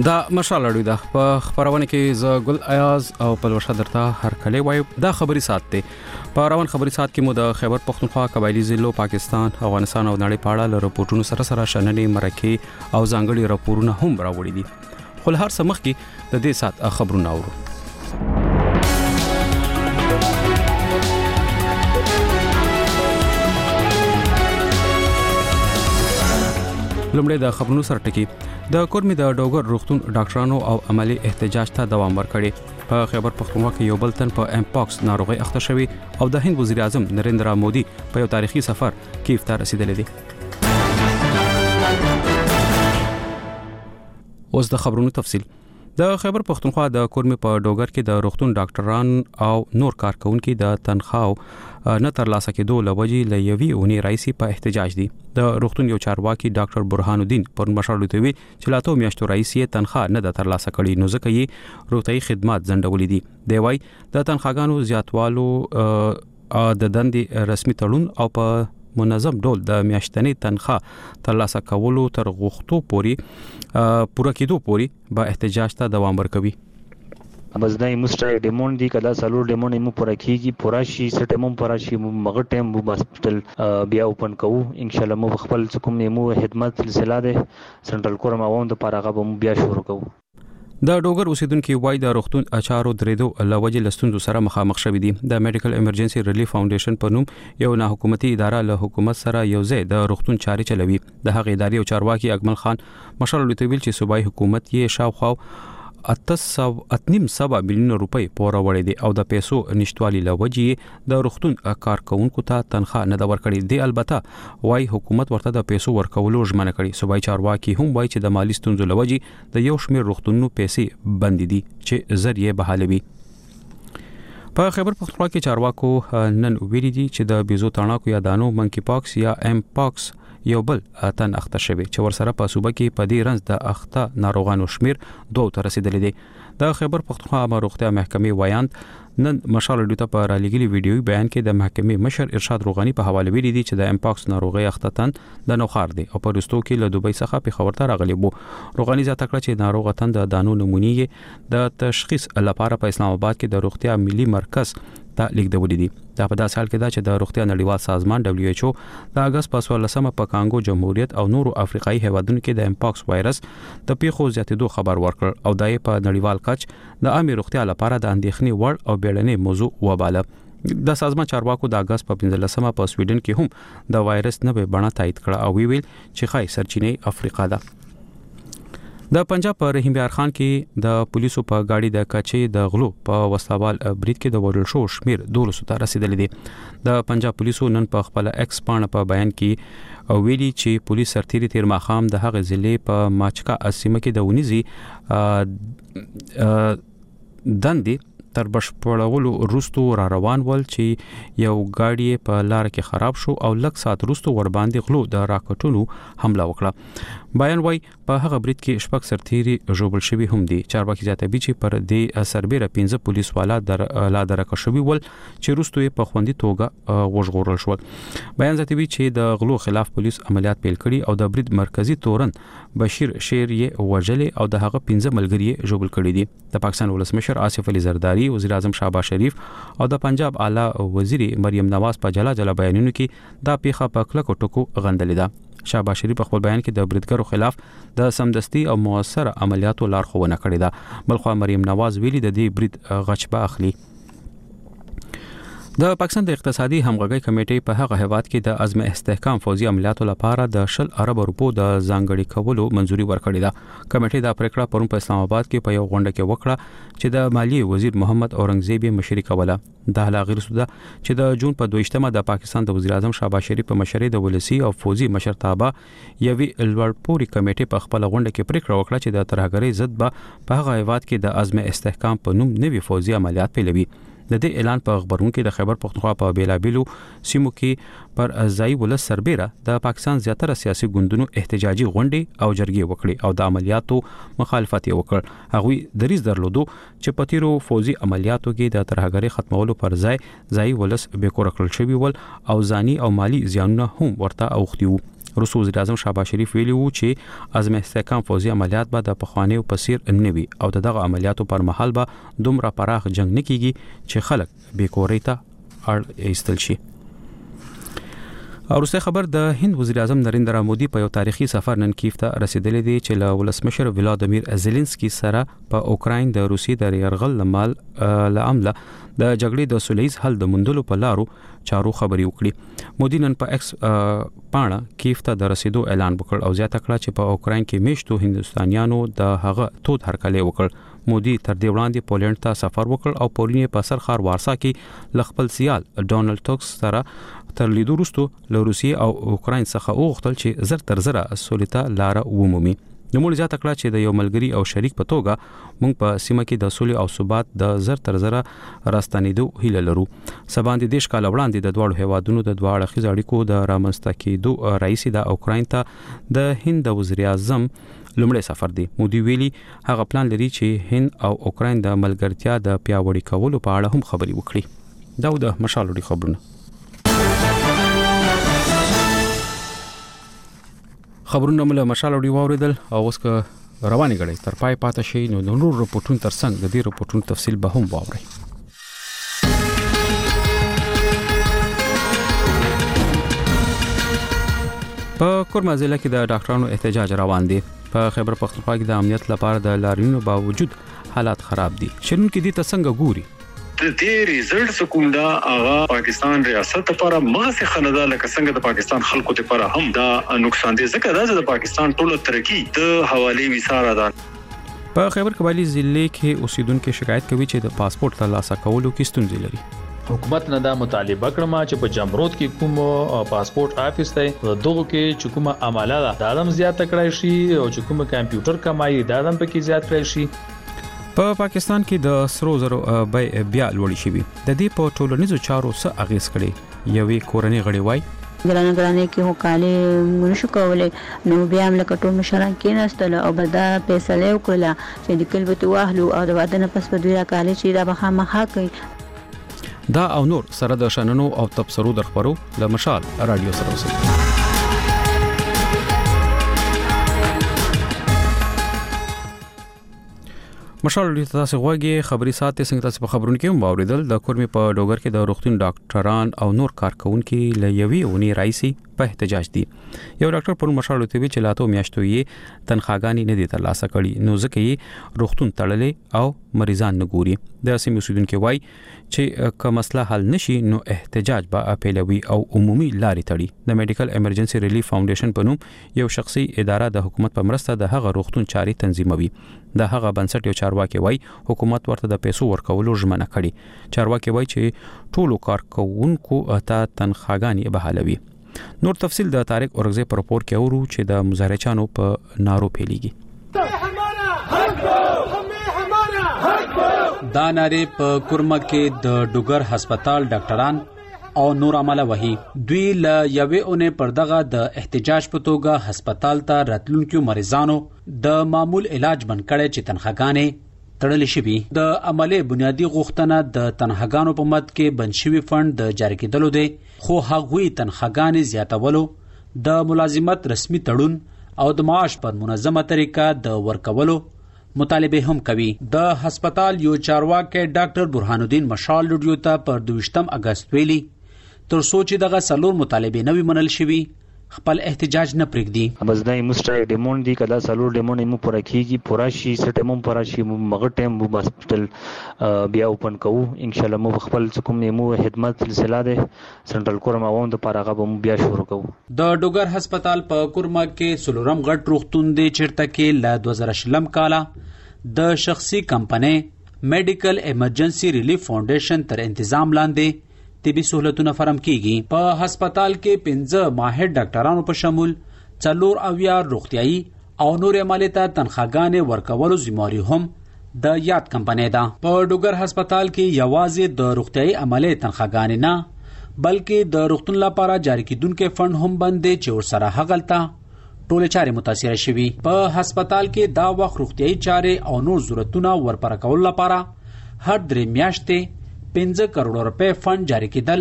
دا مشال اړوي دا په خبرونه کې ز ګل ایاز او په ورشه درته هر کله وای دا خبري سات ته په روان خبري سات کې مو د خیبر پختونخوا قبایلی ضلعو پاکستان افغانستان او نړۍ په اړه راپورټونو سره شننې مرکه او ځانګړي راپورونه هم راوړي دي خو هر څه مخ کې د دې سات خبرونه اورو لومړی د خبرونو سره ټکی د کورمي د ډوګر روغتون ډاکټرانو او عملی احتجاج ته دوام ورکړي په خیبر پختونخوا کې یو بل تن په امپاکس ناروغي اخته شوی او د هند وزیر اعظم نریندرا مودي په یو تاریخي سفر کیف ته رسیدلی دی اوس د خبرونو تفصیل د خیبر پختونخوا د کورمي په ډوګر کې د روغتون ډاکټران او نور کارکونکو د تنخواو نه ترلاسه کېدو لوجي لوي اونې رئیسي په احتجاج دي د روغتون یو چارواکي ډاکټر برهان الدین پر مشرلوتوي چې لاته میاشتو رئیسي تنخواه نه د ترلاسه کړي نو ځکه یې روغتي خدمات ځنډولې دي دی وای د تنخواګانو زیاتوالو د دندې رسمي تړون او په منظم ډول د میاشتنی تنخواه ترلاسه کولو تر غوښتو پوري پوره کېدو پوري به احتجاج ته دوام ورکوي بس دا مستر ډیمون دی کدا سالو ډیمون مو پوره کیږي پوره شي سټمم پوره شي مغه ټیم مو هسپټل بیا اوپن کوو ان شاء الله مو خپل کوم مو خدمت سلسله ده سنټرل کورم اووند پارغه به بیا شروع کوو د ډوګر اوسیدونکو وای د روغتون اچارو درېدو لوجه لستوندو سره مخامخ شوې دي د میډیکل ایمرجنسي ریلیف فاونډیشن په نوم یو نه حکومتي اداره له حکومت سره یو ځای د روغتون چاري چلوي د هغې ادارې او چارواکي اکمل خان مشرلوتوي چې صوبایي حکومت یې شاوخوا 8.7 میلیون روپۍ پوره وړي دي او د پیسو نشټوالي لوجه د روغتون کارکونکو ته تنخواه نه د ورکړي دي البته وای حکومت ورته د پیسو ورکولو ژمنه کړي صوبایي چارواکي هم وای چې د مالی ستونزو لوجه د یو شمېر روغتونونو پیسې بند دي چې ذریعہ بحالوي په خیبر پختونخوا کې چارواکو نن ویلي دي چې د بيزو تڼاکو یا دانو منکی پاکس یا ام پاکس یو بل تن اخته شوی چې ورسره په صوبه کې په دې رنځ د اخته ناروغانو شمیر 2 ته رسیدلی دی د خیبر پختونخوا عامه روغتیا محکمې وایاند نن مشال ډیټا په رالیګلی ویډیوي بیان کې د محکمې مشر ارشاد روغانی په حواله ویلي دي چې د امپاکس ناروغي اخته تن د نوخار دی او په رستو کې له دوبۍ څخه په خبرته راغلی وو روغانی زیاته کړ چې ناروغ تن د دانو نمونې د تشخیص لپاره په اسلام آباد کې د روغتیا ملي مرکز ته لیکدولې دي دا په داسې حال کې دا چې د روغتیا نړیوال سازمان WHO د اگست په 14مه په کانګو جمهوریت او نورو افریقایي هیوادونو کې د امپاکس وایرس د پیښو زیاتېدو خبر ورکړ او دای په نړیوال کچ د عامه روغتیا لپاره د اندېښنې وړ او بیړنۍ موضوع وباله د سازمان چارواکو د اگست په 15مه په سویډن کې هم د وایرس نوې بڼه تایید کړه او ویل چې خای سرچینې افریقا ده د پنجاب په رحیم یار خان کې د پولیسو په گاډي د کچې د غلو په وسوال برید کې د وړل شو شمیر 200 ته رسیدلی دی د پنجاب پولیسو نن په خپل ایکس پاڼه په بیان کې ویلي چې پولیس سرتیری تیر ماخام د هغه ضلع په ماچکا اسیمه کې د ونیزي دندې تر بشپړولو وروسته را روان ول چې یو گاډي په لار کې خراب شو او لږ سات وروسته ور باندې غلو د راکټونو حمله وکړه بیان وای په هغه برید کې شپږ سرتیری ژوبل شوی هم دي چارواکي زیاتوي چې پر دې سربېره 15 پولیس والا لا درک شوی ول چې وروسته په خوندي توګه وژغورل شو بیان زیاتوي چې د غلو خلاف پولیس عملیات پیل کړي او د برید مرکزی تورن بشیر شیر یې وجلې او د هغه 15 ملګری ژوبل کړي دي د پاکستان ولسمشر آصف علي زرداری وزیر اعظم شهباز شریف او د پنجاب اعلی وزیر مریم نواز په جلا بیانونو کې دا پیښه په کلکو ټکو غندلې ده شهباز شریف په خپل بیان کې د بریدګرو خلاف د سمدستي او موثر عملیاتو لارښوونه کړې ده بلخو مریم نواز ویلي د دې برید غچبه اخلي د پاکستان د اقتصادي همغږي کمیټې په هغه هیواد کې د عزم استحکام فوزي عملیاتو لپاره د 10 ارب روپو د ځانګړي کولو منځوري ورکړې ده کمیټې دا پریکړه پرون په اسلام آباد کې په یو غونډه کې وکړه چې د مالی وزیر محمد اورنګزیب مشري کوله د هلاغیر سودا چې د جون په 22مه د پاکستان د وزیر اعظم شهباز شریف په مشرۍ د ولسی او فوزي مشرتابه یوي لوړپوري کمیټې په خپل غونډه کې پریکړه وکړه چې د ترهګرۍ ضد به په هغه هیواد کې د عزم استحکام په نوم نوي فوزي عملیات پیلوي د دې اعلان په خبرونو کې د خیبر پختونخوا په بیلابیلو سیمو کې پر ځای ولس سربېره د پاکستان زیاتره سیاسي ګوندونو احتجاجي غونډې او جرګې وکړي او د عملیاتو مخالفت یې وکړ هغوی دریځ درلودو چې په تیرو فوزي عملیاتو کې د ترهګرۍ ختمولو پر ځای ولس بیکور کړل شوی ول او ځاني او مالی زیانونه هم ورته اوختي وو روس وزیر اعظم شهباز شریف ویلي وو چې عزم استحکام فوزي عملیات به د پخوانیو پسیر نه وي او دغه عملیاتو پر مهال به دومره پراخ جنگ نه کیږي چې خلک بیکورۍ ته اړ ایستل شي. وروسته خبر د هند وزیر اعظم نریندرا مودي په یو تاریخي سفر نن کیف ته رسیدلی دی چې له ولسمشر ولادیمیر زيلنسکي سره په اوکراین د روسي د يرغل لامل د جګړې د سولهییز حل د موندلو په لارو چارو خبري وکړي. مودي نن په ایکس پاڼه کیف ته د رسیدو اعلان وکړ او زیاته کړه چې په اوکراین کې میشتو هندستانیانو د هغه تود هرکلی وکړ. مودي تر دې وړاندې پولند ته سفر وکړ او پولینې په سر خار وارسا کې لخپل سیال ډونالد ټسک سره تر لیدو وروسته له روسیې او اوکراین څخه وغوښتل چې زر تر زره سولې ته لار ومومي. نو موږ زیاته کړه چې د یو ملګری او شریک په توګه موږ په سیمه کې د سولې او ثبات د زر تر زره راستنېدو هیله لرو. سباندې دیش کال وړاندې د دوه هیوادونو د دوه اړخیز اړیکو د رامنځته کېدو رئیس د اوکراین ته د هند وزیر اعظم لومړی سفر دی. مودي ویلي هغه پلان لري چې هند او اوکراین د ملګرتیا د پیاوړي کولو په اړه هم خبري وکړي. دا د مشالوري خبرونه. خبرونه مله مشالوري واوریدل او اوس که رواني غړي تر پای پاتې شي نو د نور رپورټونو ترڅنګ د دې رپورټونو تفصیل به هم واوري. په کورما ضلع کې د ډاکټرانو احتجاج روان دي. په خیبر پختونخوا کې د امنیت لپاره د لاریونو باوجود حالات خراب دي. شنن کې دي څنګه ګوري د دې ریزلټ کوم دا هغه پاکستان ریاست لپاره ماسه خندا لکه څنګه د پاکستان خلکو لپاره هم دا نقصان دي ځکه دا د پاکستان ټول ترقی د حواله وساره ده. په خیبر قبایلی ضلع کې اوسیدونکو شکایت کوي چې د پاسپورت ترلاسه کولو کې ستونزې لري. حکومت نه دا مطالبه کړم چې په جمرود کې کوم پاسپورت آفیس ته دغه کې چې کومه عماله ده د ادم زیات کړای شي او چې کومه کمپیوټر کمایي د ادم پکې زیات کړای شي. په پاکستان کې د سرو زرو بیا لوړی شي. د دې په ټولنیزو چارو څه اغیز کړي یوې کورنۍ غړي وای ګرانه کې هو کالي منشو کولې نو بیا هم لکه ټول مشران کې نستل او بدا فیصله وکړه چې د کلبته واهلو او د واده نه پس په دوی کالي چې دا به مخه کوي. دا او نور سره د شننو او تبصرو د خبرو له مشال رادیو سره اوسئ. مشال تاسو غوږی خبري ساتي څنګه تاسو په خبرونو کې هم اوریدل د کورمي په ډوګر کې د روغتون ډاکټران او نور کارکونکو لوي اونی رئیسي په احتجاج دي. یو ډاکټر پر مشال ته وی چې لاته میاشتو یې تنخواګانی نه دي ترلاسه کړي نو ځکه یې روغتون تړلې او مریضان نه ګوري. د سیمې اوسیدونکو وای چې که مسله حل نشي نو احتجاج به اپیلوي او عمومي لارې تړي. د میډیکل ایمرجنسي ریلیف فاونډیشن په نوم یو شخصي اداره د حکومت په مرسته د هغه روغتون چاري تنظیموي. د هغه بنسټ یو چارواکي وای حکومت ورته د پیسو ورکولو ژمنه کړي. چارواکي وای چې ټولو کارکونکو ته تنخواګانی بحالوي. نور تفصیل د طارق اورغزی پر راپور کې اورو چې د مظاهرچانو په نارو پیليږي. دا ناره په کورما کې د ډوګر هسپتال ډاکټران او نور عمله وهي. دوی ل یوې اونې پر دغه د احتجاج په توګه هسپتال ته راتلونکو مریضانو د معمول علاج بند کړي چې تنخواګانې تړلې شوي. د عمله بنیادی غوښتنه د تنخواګانو په مد کې بنشوي فند د جاری کېدلو دی خو هغوی تنخواګانې زیاتولو د ملازمت رسمي تړون او د معاش په منظمه طریقه د ورکولو مطالبه هم کوي. د هسپتال یو چارواکي ډاکټر برهان الدین مشال لډیو ته پر 22 اگست ویلي تر سوچ دغه سلور مطالبه نوي منل شوي خپل احتجاج نه پرېږدي. بس دای مستری ډیموند دی کدا سلور ډیموند مو پوره کیږي پوره شي سټمم پوره شي مغه ټیم مو هسپتال بیا اوپن کوو ان شاء الله مو خپل کوم مو خدمت سلسله ده سنټرل کورما ووم د پاره غو بیا شروع کوو. د ډوګر هسپتال په کورما کې سلورم غټ روغتون دی چیرته کې ل 2020 کاله د شخصي کمپنۍ میډیکل ایمرجنسي ریلیف فاونډیشن تر تنظیم لاندې طبي سہولتونه فراهم کیږي. په هسپتال کې 15 ماهر ډاکټرانو په شمول 4 اویا روغتيایي او نور عملیات تنخواګانې ورکولو ذمہواری هم د یاد کمپنۍ ده. په ډوګر هسپتال کې یوازې د روغتيایي عملیات تنخواګانې نه بلکې د روغتون لپاره جاری کیدونکو فند هم باندې چې ورسره هغلته ټول چارې متاثر شوي. په هسپتال کې دا وخت روغتيایي چارې او نور ضرورتونه ورپره کول لپاره هر 3 میاشتې 15 کروڑ روپے فند جاری کېدل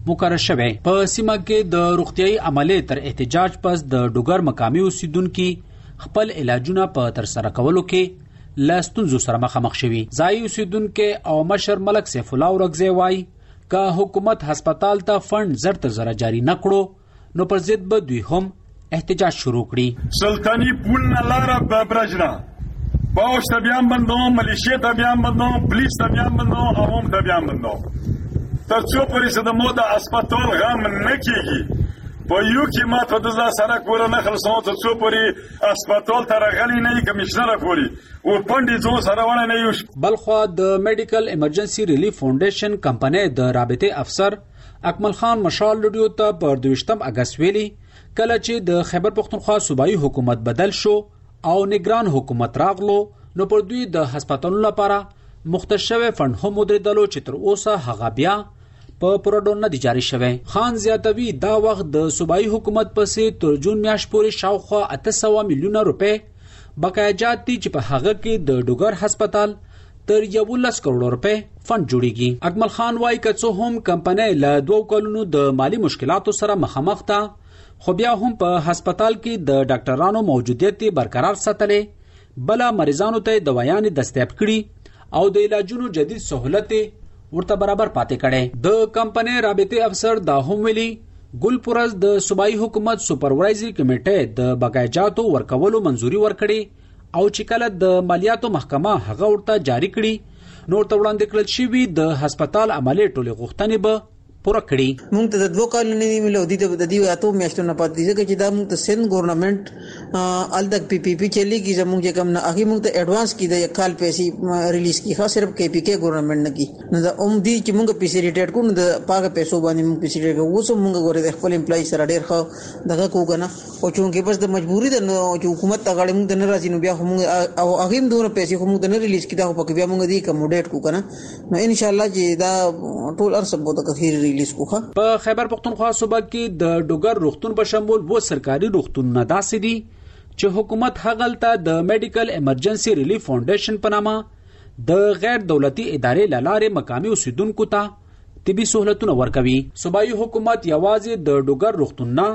مقرر شوه. په سیمه کې د روغتيایي عملیې تر احتجاج پس د ډوګر مقامي اوسیدونکو خپل علاجونه په تر سره کولو کې لاستونزو سره مخامخ شوي. ځای اوسیدونکو او مشر ملک سیف الله ورغزی وایي که حکومت هسپتال ته فند زر تر زر جاری نکړو نو پر ضد به دوی هم احتجاج شروع کړي. سلطانی پول نه لاره برجنا باوش ته بیان بندو، ملیشیا ته بیان بندو، پولیس ته بیان بندو، عوام ته بیان بندو. تر څو پورې د مو د هسپتال غم نه کیږي په یو کې ما ته د سړک ور نه خلصو ته څو پورې هسپتال ته راغلی نه کمشنر پورې او پندې ځو سره ونه نه یو. بلخوا د میډیکل ایمرجنسي ریلیف فاونډیشن کمپنۍ د رابطې افسر اکمل خان مشال لډیو ته پر 22 اگست ویلي کله چې د خیبر پختونخوا صوبایي حکومت بدل شو او نگران حکومت راغلو نو پر دوی د هسپتالونو لپاره مختص شوی فند هم مدیریدلو چې تر اوسه هغه بیا په پروډون نه جاری شوی. خان زیاتوي دا وخت د صوبایي حکومت پسې تر جون میاشت پورې شاوخوا 800 میلیونه روپے بقایجات دي چې په هغه کې د ډوګر هسپتال تر 11 کروڑ روپے فند جوړیږي. اکمل خان وايي که څه هم کمپنۍ له 2 کلونو د مالی مشکلاتو سره مخامخ ده خو بیا هم په هسپتال کې د ډاکټرانو موجودیت برقرار ساتلې، بل مریضانو ته دوايانې دستیاب کړي او د علاجونو جدید سہولت ورته برابر پاتې کړي. د کمپنۍ رابطې افسر دا هم ویلي ګلپورز د صوبایي حکومت سپروایزري کمیټه د بقایجاتو ورکولو منځوري ورکړي او چې کله د مالیاتو محکمه هغه ورته جاری کړي نو ورته وړاندې کړل شوی د هسپتال عملیې ټولې غوښتنې به پوره کړي. مونږ ته د 2 کالونو نه ملو دي د دې اتو میاشتو نه پاتې ځکه چې دا مونږ ته سند ګورنمنت الدک پی پی پی چلی کی زموږ چې کوم نه هغه مونږ ته ایڈوانس کی د 1 کال پیسې ریلیز کی خاص صرف کې پی کې ګورنمنت نه کی نو دا دی چې مونږ پیسې ریټیټ کو نو د پاګه پیسو باندې مونږ پیسې ریټیټ کو اوس مونږ غوړې د خپل امپلای سره ډیر خو دغه کوګنه او چې بس د مجبوری د حکومت ته غاړې مونږ نه راځي نو بیا مونږ او هغه هم دوه پیسې مونږ نه ریلیز کی دا په کې بیا مونږ دی کوموډیټ کو کنه نو ان شاء الله چې دا ټول ارسب بوته کثیر ریلیز کو. په خیبر پختونخوا صوبه کې د ډوګر روغتون په شمول و سرکاري روغتونونه داسې دي چې حکومت هغلته د میډیکل ایمرجنسي ریلیف فاونډیشن په نامه د غیر دولتي ادارې لارې مقامي اوسیدونکو ته طبي سہولتونه ورکوي. صوبایي حکومت یوازې د ډوګر روغتون نه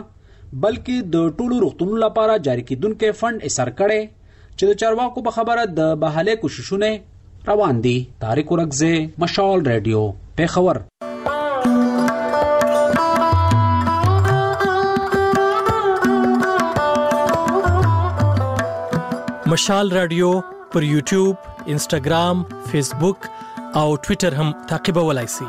بلکې د ټولو روغتونونو لپاره جاری کیدونکو فند ایسر کړي چې د چارواکو په خبره د بحالې کوششونه روان دي. طارق ورغزی، مشال رادیو، پیښور. مشال رادیو پر یوټیوب، انسټاګرام، فیسبوک او ټوئیټر هم تعقیبولای شئ.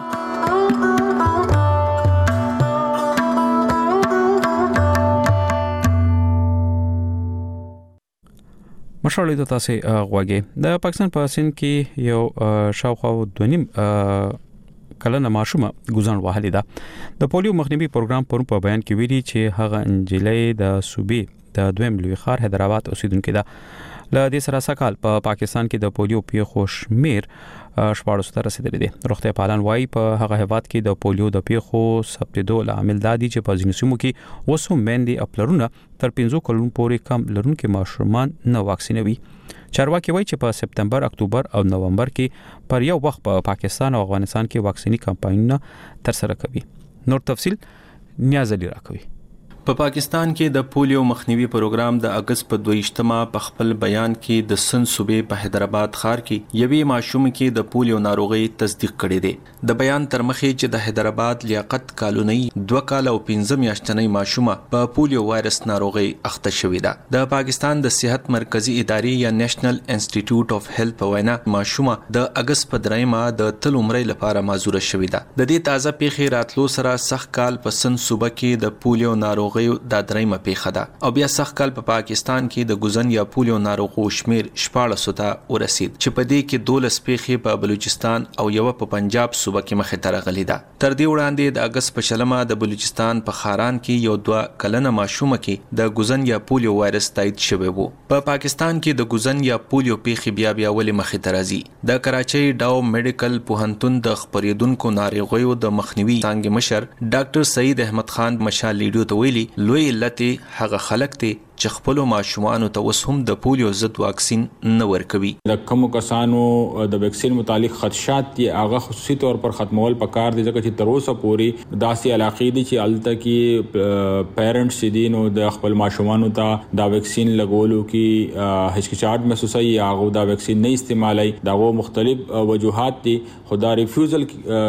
مشال د تاسو غوږی د پاکستان په سند کې یو شاوخوا 2.5 کلنه ماشومه ګوزان وهلې ده. د پولیو مخنیوي پروګرام په بیان کې ویلي چې هغه انجلۍ د صوبې د دویم لوی ښار حیدرآباد اوسیدونکې ده. له دې سره سکهال په پاکستان کې د پولیو پیښو شمیر 14 ته رسیدلی دی. روغتیا پالان وايي په هغه هیواد کې د پولیو د پیښو ثبتېدو لامل دا دی چې په ځینو سیمو کې اوس هم باندې خپلرونه تر 15 کلونو پورې کم لرونکو ماشومان نه واکسینوي. چارواکي وایي چې په سپتمبر، اکتوبر او نومبر کې پر یو وخت په پاکستان او افغانستان کې واکسینی کمپاینونه تر سره کوي. نور تفصيل نیاز علی راکوي. په پاکستان کې د پولیو مخنیوي پروګرام د اگست په 22مه په خپل بیان کې د سند صوبې په حیدرآباد ښار کې یوې ماشوم کې د پولیو ناروغي تصدیق کړې ده. د بیان تر مخې چې د حیدرآباد لیاقت کالونی 2 کال او 15 میاشتنۍ ماشومه په پولیو وایرس ناروغي اخته شوې ده. د پاکستان د صحت مرکزی ادارې یا نېشنل انسټیټیوټ اف هیلث په وینا ماشومه د اگست په 3مه د تل عمرې لپاره معذوره شوې ده. د دې تازه پیښې راتلو سره سخت کال په سند صوبه کې د پولیو ناروغي د درېمه پیښه ده او بیا سخت کال په پاکستان کې د ګوزن یا پولیو ناروغو شمیر 14 ته ورسید چې په دې کې 12 پیښې په بلوچستان او یو په پنجاب صوبه کې مخې ته راغلي ده. تر دې وړاندې د اگست په شلمه د بلوچستان په خاران کې یو 2 کلنه ماشومه کې د ګوزن یا پولیو وایرس تایید شوی وو. په پاکستان کې د ګوزن یا پولیو پیښې بیا ولې مخې ته راځي. د کراچۍ ډاو میډیکل پوهنتون د خبرېدونکو ناروغیو د مخنیوي څانګې مشر ډاکټر سعید احمد خان مشال لیډیو ته ویلي لوی علت هغه خلک ته چې خپل ماشومان ته اوس هم د پولیو ضد واکسین نه ورکوي. د کوم کسانو د واکسین متعلق خدشات دي هغه خصوصي تور پر ختمول پکار دي ځکه چې تر اوسه پورې داسې علاقې دي چې الته کې پیرنټس دي نو د خپل ماشومان ته دا واکسین لګولو کې هچکچاهट محسوسه یا هغه دا واکسین نه استعمالي. داغه مختلف وجوهات دي خدا ریفیوزل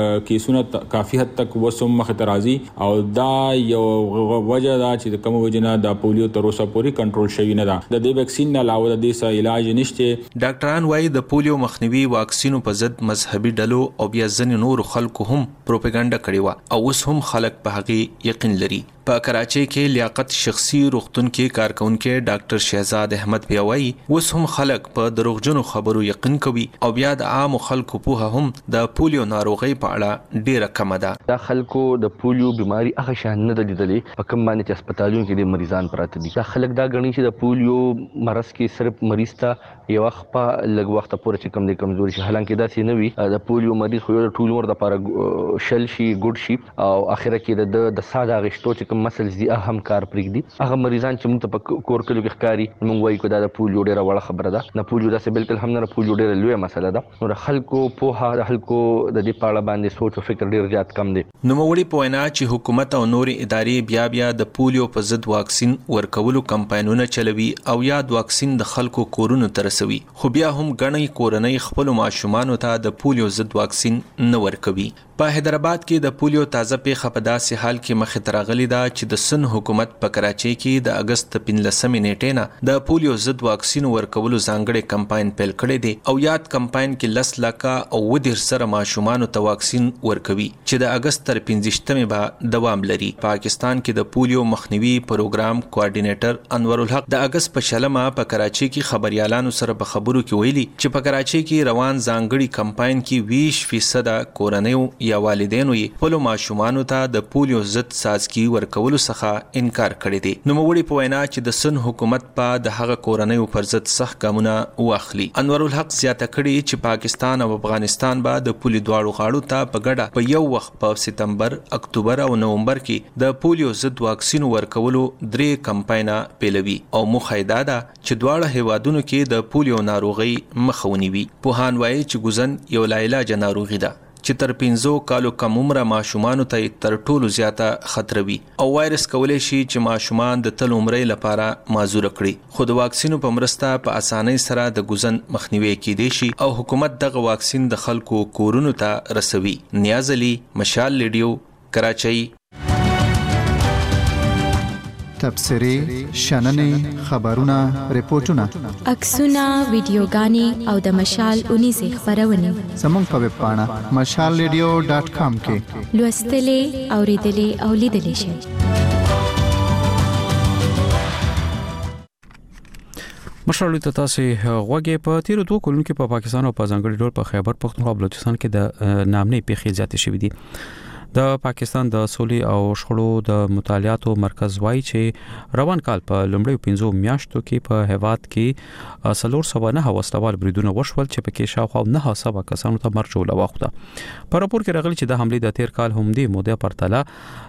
کیسونه کافي حد تک وسوم مخترازي او دا یو وجه دا چې کوم وجنه د پولیو تر اوسه پورې کنټرول شوی نه ده. د دې واکسین نه علاوه د دې سره علاج نشته. ډاکټران وايي د پولیو مخنیوي واکسینو په ضد مذهبي ډلو او بیا ځینې نور خلکو هم پروپاګاندا کړې و او اوس هم خلک په هغه یقین لري. په کراچۍ کې لیاقت شخصي روغتون کې کارکونکو ډاکټر شهزاد احمد پیاوي اوس هم خلک په دروغجنو خبرو یقین کوي او بیا د عام خلکو په هم د پولیو ناروغي په اړه ډیره کم ده. دا خلکو د پولیو بیماری هغه شان نه لیدلې په کوم باندې چې هسپتالونو کې د مریضان پراته دي. دا خلک دا غني چې د پولیو مرض کې صرف مریض ته یو وخت په لږ وخت پورې چې کم دي کمزوري شي حالانکه دا څه نه وي. د پولیو مریض خو ټول عمر د لپاره شل شي ګډ شي او اخره کې د ساده غشتو چې کوم مسل دي اهم کار پرېږدي. هغه مریضان چې موږ په کور کلو کې ښکاری موږ وایو دا د پولیو ډیره وړه خبره ده. نه پولیو دا څه بالکل هم نه پولیو ډیره لویه مسله ده. نو خلکو په خلکو د دې پاړه باندې سوچ او فکر ډیر زیات کم دي. نو موړي په وینا چې حکومت او نور ادارې بیا د پولیو په ضد واکسین ورکولو کمپاینونه چلوي او یا د واکسین د خلکو کورونو ته رسوي خو بیا هم غنۍ کورنۍ خپل ماشومان ته د پولیو ضد واکسین نه ورکوي. په حیدرآباد کې د پولیو تازه پیښه په داسې حال کې مخې ته راغلې ده چې د سن حکومت په کراچۍ کې د اگست 15 نیټې نه د پولیو ضد واکسین ورکولو ځانګړي کمپاین پیل کړی دی او یاد کمپاین کې 10 لکه او ودیر سره ماشومان ته واکسین ورکوي چې د اگست تر 15 به دوام لري. پاکستان کې د پولیو مخنیوي پروګرام کوارډینیټر انور الحق د اگست په شلمه په کراچۍ کې خبريالانو سره په خبرو کې ویلي چې په کراچۍ کې روان ځانګړي کمپاین کې 20% کورنیو یا والدینو یې خپل ماشومان ته د پولیو ضد سازکی ورکولو څخه انکار کړی دی. نو موړي په وینا چې د سن حکومت په د هغه کورنیو پر ضد سخت ګامونه واخلي. انور الحق زیاته کړي چې پاکستان او افغانستان به د پولیو دواړو غاړو ته په ګډه په یو وخت په سپتمبر، اکتوبر او نومبر کې د پولیو ضد واکسین ورکولو 3 کمپاینه پیلوي او مخایده ده چې دواړه هیوادونو کې د پولیو ناروغي مخاوني وي. پوهان وایي چې ګوزن یو لاعلاج ناروغي ده چې تر 15 کالو کم عمره ماشومان ته تر ټولو زیاته خطر وي او وایرس کولای شي چې ماشومان د تل عمرې لپاره معذور کړي. خو د واکسینو په مرسته په اسانۍ سره د ګوزن مخنیوي کېدای شي او حکومت دغه واکسین د خلکو کورونو ته رسوي. نیاز علي، مشال ریډیو، کراچۍ. تبصرې، شننې، خبرونه، ریپورتونه، عکسونه، ویډیوګانې او د مشال 19 خبرونه زموږ په ویب پاڼه mashalradio.com کې لوستلې، اوریدلې او لیدلې شئ. مشرلو ته تاسو غوږی په تیر 2 کلونو کې په پاکستان او په ځانګړي ډول په خیبر پختونخوا او بلوچستان کې د نامنې پیښې زیاتې شوې دي. د پاکستان د سولې او شخړو د مطالعاتو مرکز وايي چې روان کال په لومړیو 15 میاشتو کې په هیواد کې 409 وسلوال بریدونه وشول چې پکې شاوخوا 900 کسانو ته مرګ جوړ واخته. په راپور کې راغلي چې د حمله د تیر کال هم دی موده پرتله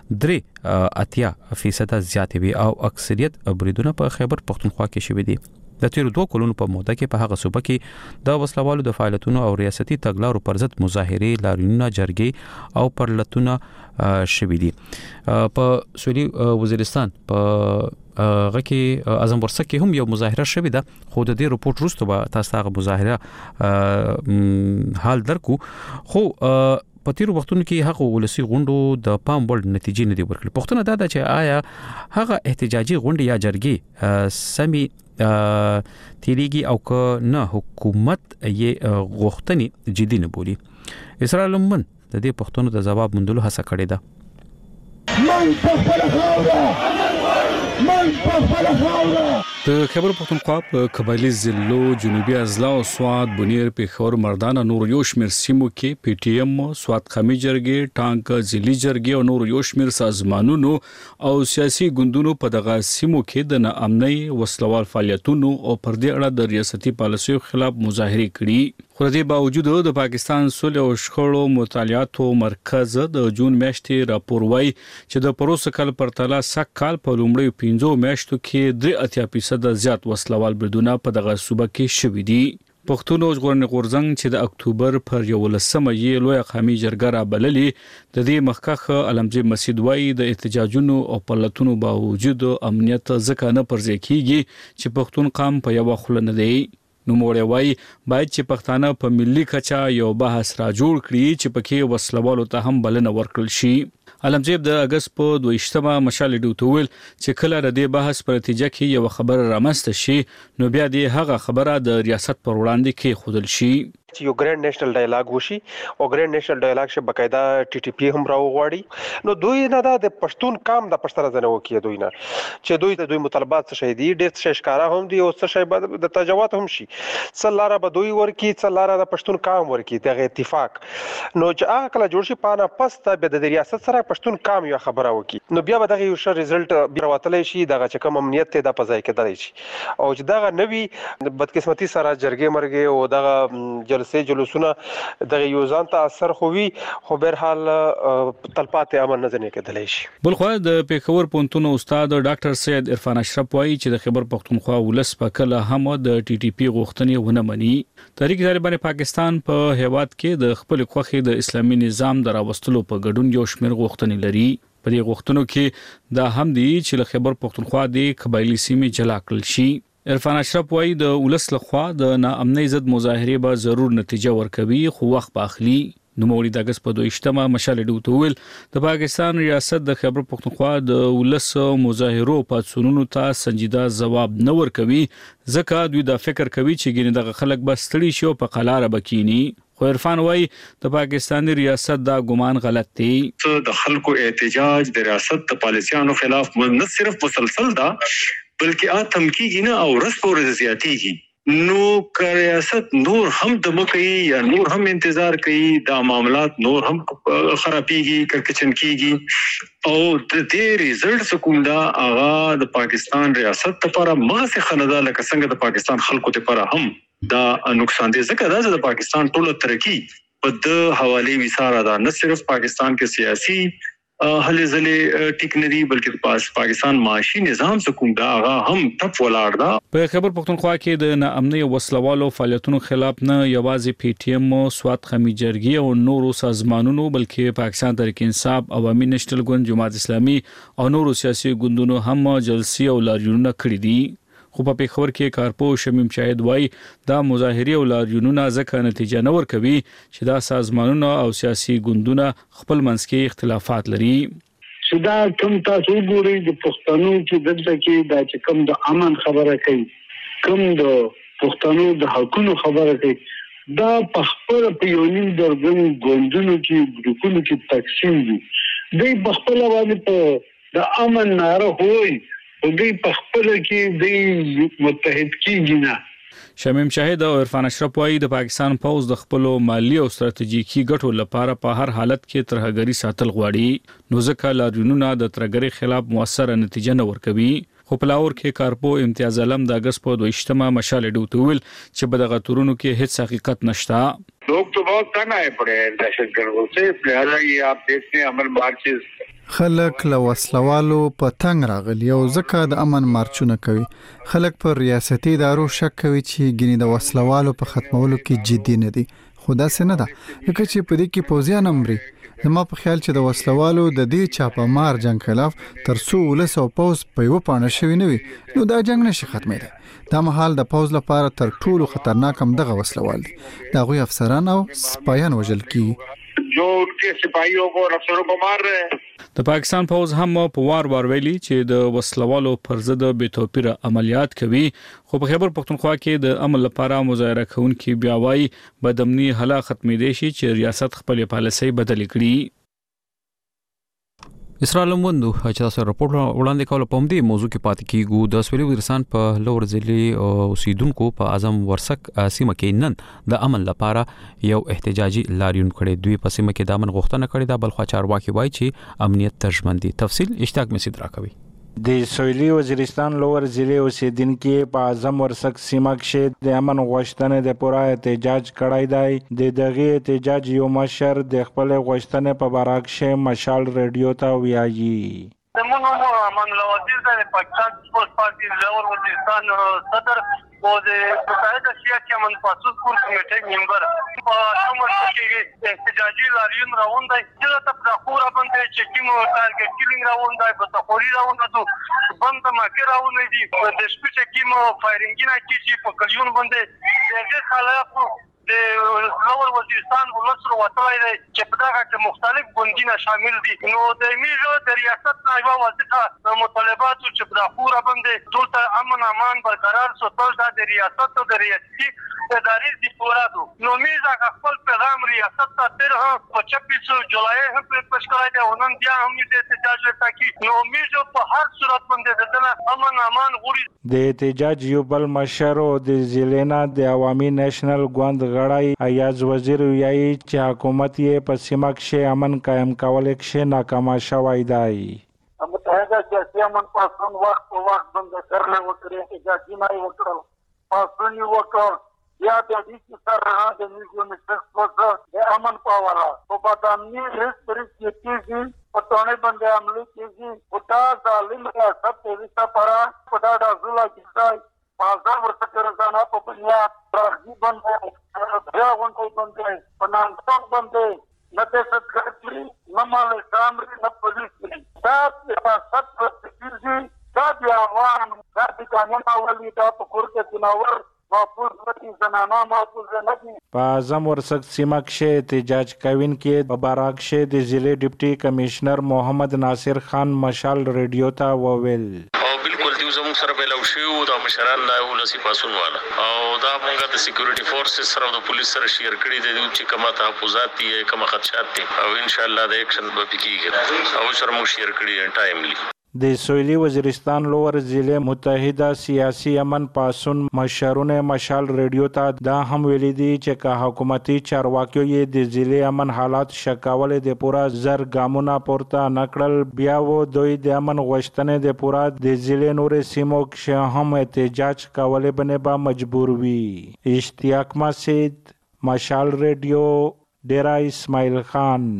3% زیاتې وي او اکثریت بریدونه په خیبر پختونخوا کې شوي دي. د تیر 2 کلونو په موده کې په هغه صوبه کې د وسلوالو د فعالیتونو او ریاستي تګلارو پر ضد مظاهرې، لاریونونه، جرګې او پرلتونه شوي دي. په سویلي وزیرستان په هغه کې اعظم ورسک کې هم یو مظاهره شوې ده خو د دې رپورت وروسته به تاسو هغه مظاهره حال درکو. خو په تیر وختونو کې هغه ولسی غونډو د پام وړ نتیجې نه دی ورکړي. پښتنه دا ده چې آیا هغه احتجاجي غونډې یا جرګې سمي تیریږي او که نه حکومت یې غوښتنې جدي نه بولي. اسرائیل من د دې پښتنو د جواب موندلو هڅه کړې ده. من په خپل خاوره د خیبر پختونخوا په قبایلی ضلعو جنوبي اضلاع او سواد بنیر پیښور مردان نور یو شمېر سیمو کې پی ټی ایم سواد خمی جرګې ټانک ځلي جرګې او نور یو شمېر سازمانونو او سیاسي ګوندونو په دغه سیمو کې د ناامنۍ وسلوال فعالیتونو او پر دې اړه د ریاستي پالیسیو خلاف مظاهرې کړي. خو د باوجود د پاکستان صلح او شخړو مطالعاتو مرکز د جون میاشتې راپور وايي چې د پروسه کال پرتله سک کال په لومړیو 15 میاشتو کې 3% زیات وسلوال بریدونه په دغه صوبه کې شوي دي. پښتون ژغورنې غورځنګ چې د اکتوبر پر 11مه یې لوی قومي جرګه را بللې د دې مخکخ علمجي مسجد وايي د احتجاجونو او پلتونو باوجود امنیت ځکه نه پرځای کیږي چې پښتون قوم په یو خل نه دی. نو موړی وای باید چې پښتانه په ملي کچا یو بحث را جوړ کړي چې پکې وسلوالو ته هم بلنه ورکړل شي. علمجیب د اگست په 22مه مشال ډوتول چې کله د دې بحث پر نتیجه کې یو خبر رامنځته شي نو بیا دې هغه خبره د ریاست پر وړاندې کې خودل شي چې یو ګرانډ نېشنل ډایلاګ وشي او ګرانډ نېشنل ډایلاګ شه بقاعده ټي ټي پی هم راوغواړي نو دوی نه د پښتون کام د پښتره زنه وکي دوی نه چې دوی مطالبات څه شي دي ډېر څه ښکارا هم دي او څه شي د تجاوز هم شي څلاره به دوی ورکی څلاره د پښتون کام ورکی دغه اتفاق نو چې هغه کله جوړ شي پانه پسته به د ریاست سره پښتون کام یو خبره وکي نو بیا به دغه یو ښه ریزلټ بیروتلی شي دغه چې کوم امنیت ته د پځای کېدلی شي او چې دغه نوی بدقسمتي سره جرګې مرګې او دغه جلوسونه دغه یو ځان ته اثر خووي خو بهر حال تلپاتې امن نه ځنې کېدلی شي. بل خو د پیښور پونتون استاد ډاکټر سید عرفان اشرف وایي چې د خیبر پختونخوا ولس په کله هم د ټي ټي پی غوښتنې ونه مني. تحریک طالبان پاکستان په هیواد کې د خپل خوخي د اسلامي نظام دراوستلو په ګډون یو شمېر غوښتنې لري. په دې غوښتنو کې دا هم دي چې له خیبر پختونخوا د قبایلی سیمې جلا کړل شي. عرفان اشرف وایي د ولس لخوا د ناامنۍ ضد مظاهرې به ضرور نتیجه ورکوي خو وخت باخلي. نو مولوی د اگست په 22مه مشال ډوتول د پاکستان ریاست د خیبر پختونخوا د ولس مظاهرو پاتسونونو ته سنجیده جواب نه ورکوي ځکه دوی دا فکر کوي چې ګینه دغه خلک بس تړي شي او په قلاره بکینی. خو عرفان وایي د پاکستاني ریاست دا ګمان غلط دی. د خلکو احتجاج د ریاست د پالیسیانو خلاف نه صرف مسلسل دا بلکې اتمکیږي نه او رس په ورځ زیاتیږي نو که ریاست نور هم د مکئی یا نور هم انتظار کوي دا معاملات نور هم خرابيږي کچن کیږي او د دې ریزلټ کوم دا هغه د پاکستان ریاست لپاره ماسه خندا لکه څنګه د پاکستان خلکو لپاره هم دا نقصان دي ځکه دا د پاکستان ټول ترقی په د حواله وساره دا نه صرف پاکستان کې سیاسي هلې ځلې ټیک نه دی بلکې پاکستان معاشي نظام سکوم دا هغه هم ټپ ولاړ دا. په خیبر پختونخوا کې د ناامنۍ وسلوالو فعالیتونو خلاف نه یوازې پی ټی ایم سواد خمی جرګې او نورو سازمانونو بلکې پاکستان تحریک انصاف عوامي نېشنل ګوند جماعت اسلامي او نورو سیاسي ګوندونو هم جلسې او لاریونونه کړې دي. خو په پیښور کې کارپو شمیم شاهد وای دا مظاهرې او لاریونونه ځکه نتیجه نه ورکوي چې دا سازمانونه او سیاسي ګوندونه خپل منځ کې اختلافات لري. دا کوم تاسو ګورئ د پښتنو چې دلته کې دا چې کوم د امن خبره کوي کوم د پښتنو د حقوقو خبره کوي دا په خپل په یو نیم درګن ګوندونو کې ګروپونو کې تقسیم دي دوی په خپل باندې په د امن ناره وایي او دوی په خپل کې دوی متحد کیږي نه. شمیم شاهد او عرفان اشرف وایي د پاکستان پوز د خپل مالی او ستراتیژیکي ګټو لپاره په هر حالت کې ترهګری ساتل غواړي نو ځکه لاریونونه د ترهګری خلاف موثره نتیجه نه ورکوي. خو په لاور کې کارپو امتیاز علم د اگست په 22مه مشال ډوتول چې په دغه تورونو کې هیڅ حقیقت نشته. लोग तो बहुत तंग आए पड़े हैं दहशतगर्दों से लिहाजा ये आप देखते हैं अमन मार्चेस خلک له وسلوالو په تنگ راغلي او ځکه د امن مارچونه کوي. خلک پر ریاستي ادارو شک کوي چې ګینه د وسلوالو په ختمولو کې جدي نه دي. خدا سينه ده لکه چې په دې کې پوزیان امري زما په خیال چې د وسلوالو د دې چاپمار جنگ خلاف ترڅو ولس او پوز په یو پانه شوی نه وي نو دا جنگ نشي ختمېدای. دا مهال د پوز لپاره تر ټولو خطرناک هم دغه وسلوال دي. دا غوي افسران او سپایان وژل کی جو उनके सिपाहियों को और अफसरों को मार रहे हैं. د پاکستان پوز هم په وار ویلي چې د وسلوالو پر ضد بے توپیره عملیات کوي خو په خیبر پختونخوا کې د عمل لپاره مظاهره کوونکي بیا وايي بدامني حالات ختمې دي چې ریاست خپل پالیسي بدل کړي. اسرائیل موندو چې تاسو راپور وړاندې کول په همدې موضوع کې پاتې کیږو د سویلي وزیرستان په لور ضلع اوسیدونکو په اعظم ورسک سیمه کې نن د امن لپاره یو احتجاجي لاریون کړي دوی په سیمه کې د امن غوښتنه کړې ده بلخو چارواکي وایي چې امنیت ترجمن دي تفصیل اشتاق مسید راکوي د سویلي وزیرستان لور ضلع اوسیدونکو په اعظم ورسک سیمه کې د امن غوښتنې د پوره احتجاج کړی دی د دغه احتجاج یو مشر د خپل غوښتنې په باره کې مشال رادیو ته ویایي زمونږ امان الله وزیر د پاکستان پیپلز پارټي لور وزیرستان صدر او د متحده سیاسي امن پاسوس کور کمیټې ممبر په کومه کې احتجاجي لاریون روان دی چې د تخور باندې چې کوم ټارګټ کیلینګ روان دی په تخوري روان دی بند ماکه روان دي د شپې چې کوم فایرینګ نه کیږي په کلیون باندې دغه خلک د لور وزیرستان ولسر وټلای دی چې په دغه کې مختلف ګوندونه شامل دي نو د میجو د ریاست نه یو وظیفه مطالبات چې په خور باندې ټول امن امان برقرار ساتل د ریاست او د ریاستي ادارې د پورادو نو میزه خپل پیغام ریاست ته تر په 26 جولای هم پېښ کړی دی ونن بیا هم د احتجاج لپاره نو میجو په هر صورت باندې د امن امان غوړي د احتجاج یو بل مشر او د ضلع د عوامي نېشنل ګوند غړی ایاز وزیر ویایي چې حکومت یې په سیمه کې امن قائم کول کې ناکام شوی دی متحده سیاسي امن پاسون وخت په وخت باندې سره وکړي احتجاجي نه وکړل پاسون یو وکړ یا د دې سره د نیو مسکس د امن پاورا په بادامي ریس کېږي په ټونه باندې عملي کېږي او دا ظالم ریاست په وسه پرا په دا د زولا کې بازار ورته رضانا په بنیاد راځي باندې بیا ونټي باندې پنانټون باندې نه د ستګړي نه مال سامري نه پولیس دا په سات ورته دا بیا وان دا د قانون اولي دا په کور کې جناور په اعظم ورسک سیمه کې احتجاج کوین کې په باره کې د ضلع ډیپټي کمشنر محمد ناصر خان مشال رادیو ته وویل او بالکل دیو زموږ سره به لوشي او د مشران لا ولسی پاسون والا او دا موږ د سکیورټي فورسز سره د پولیس سره شیر کړی دی چې کومه تحفظات دي کومه خدشات دي او ان شاء الله د اکشن به کیږي او سره موږ شیر کړی ټایملی د سویلي وزیرستان لور ضلع متحده سیاسي امن پاسون مشرونه مشال رادیو ته دا هم ویلي دي چې که حکومتي چارواکیو یې د ضلع امن حالات شکاول د پورا زر ګامونه پورته نکړل بیا و دوی د امن غوښتنې د پورا د ضلع نور سیمو کې هم احتجاج کولې بنه با مجبور وي اشتیاق مسید مشال رادیو ډیرا اسماعیل خان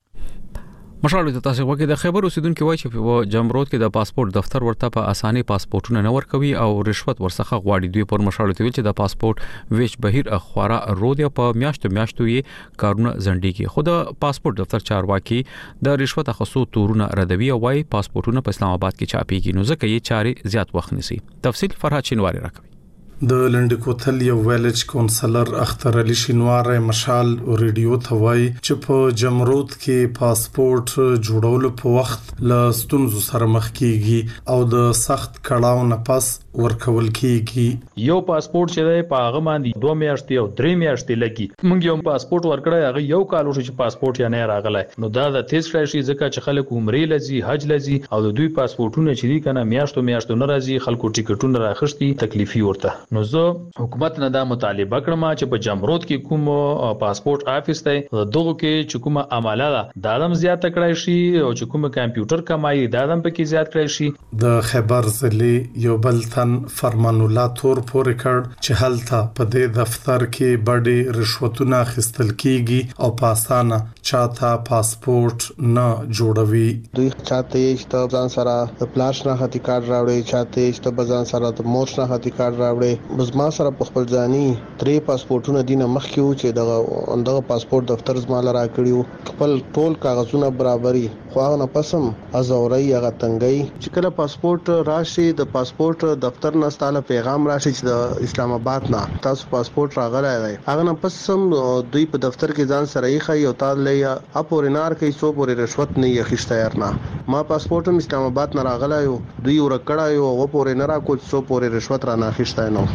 مشال ته تاسو وګورئ د خبر اوسیدونکو وایي چې په جمرود کې د پاسپورت دفتر ورته په اساني پاسپورتونه نه ورکوي او رشوت ورڅخه غواړي دوی پر مشال ته ویل چې د پاسپورت ویش بهیر اخوارا رود په میاشتو یې کارونه زندګي خو د پاسپورت دفتر چارواکي د رشوت اخصو تورونه ردوي او وايي پاسپورتونه په اسلام آباد کې چاپيږي نو ځکه یې چاري زیات وخت نسی تفصیل فرحت شینواری راکوي د لنډکوتل یو ویلج کونسلر اختر علي شینوار مشال ریډیو ته وایي چې په جمرود کې پاسپورت جوړول په وخت له ستونزو سره مخ کیږي او د سخت کړهو نه پس ورکول کیږي یو پاسپورت چې دی په هغه باندې 2 میاشتې او 3 میاشتې لګي موږ یو پاسپورت ورکړی هغه یو کال وشو چې پاسپورت یې نه راغلی نو دا د تیز راشي ځکه چې خلک عمرې لذي حج لذي او د دوی پاسپورتونه چې دي کنه میاشتو نه راځي خلکو ټیکټونه راخښتي تکلیفي ورته نو زه حکومت نه دا مطالبه کړم چې په جمرود کې کوم پاسپورت افیس دی دغه کې چې کومه عمله ده دا هم زیات کړای شي او چې کومه کمپیوټر کمایي دا هم پکې زیات کړای شي د خبر ضلع یو بل تن فرمان الله تور پورې کړ چې هلته په دې دفتر کې بډې رشوتونه اخیستل کیږي او په اسانه چاته پاسپورت نه جوړوي دوی چاته چې ځان سره د پلاش نه هتي کارت راوړي چاته چې ځان سره د مورش نه هتي کارت راوړي بس ما سره په خپل ځاني 3 پاسپورتونه دینه مخکیو چې دغه پاسپورت دفتر زما لرا کړیو خپل ټول کاغذونه برابرۍ خو هغه نه پسم ازوري هغه تنګي چې کله پاسپورت راشي د پاسپورت دفتر نه ستاله پیغام راشي چې د اسلام آباد نه تاسو پاسپورت راغلی دی هغه نه پسم دوی په دفتر کې ځان سره یې خي او تاسو لې اپورینار کې سو پورې رشوت نه یې خښته یارنه ما پاسپورت اسلام آباد نه راغلی دوی ورکړای او پورې نه را کوڅ سو پورې رشوت را نه خښته نو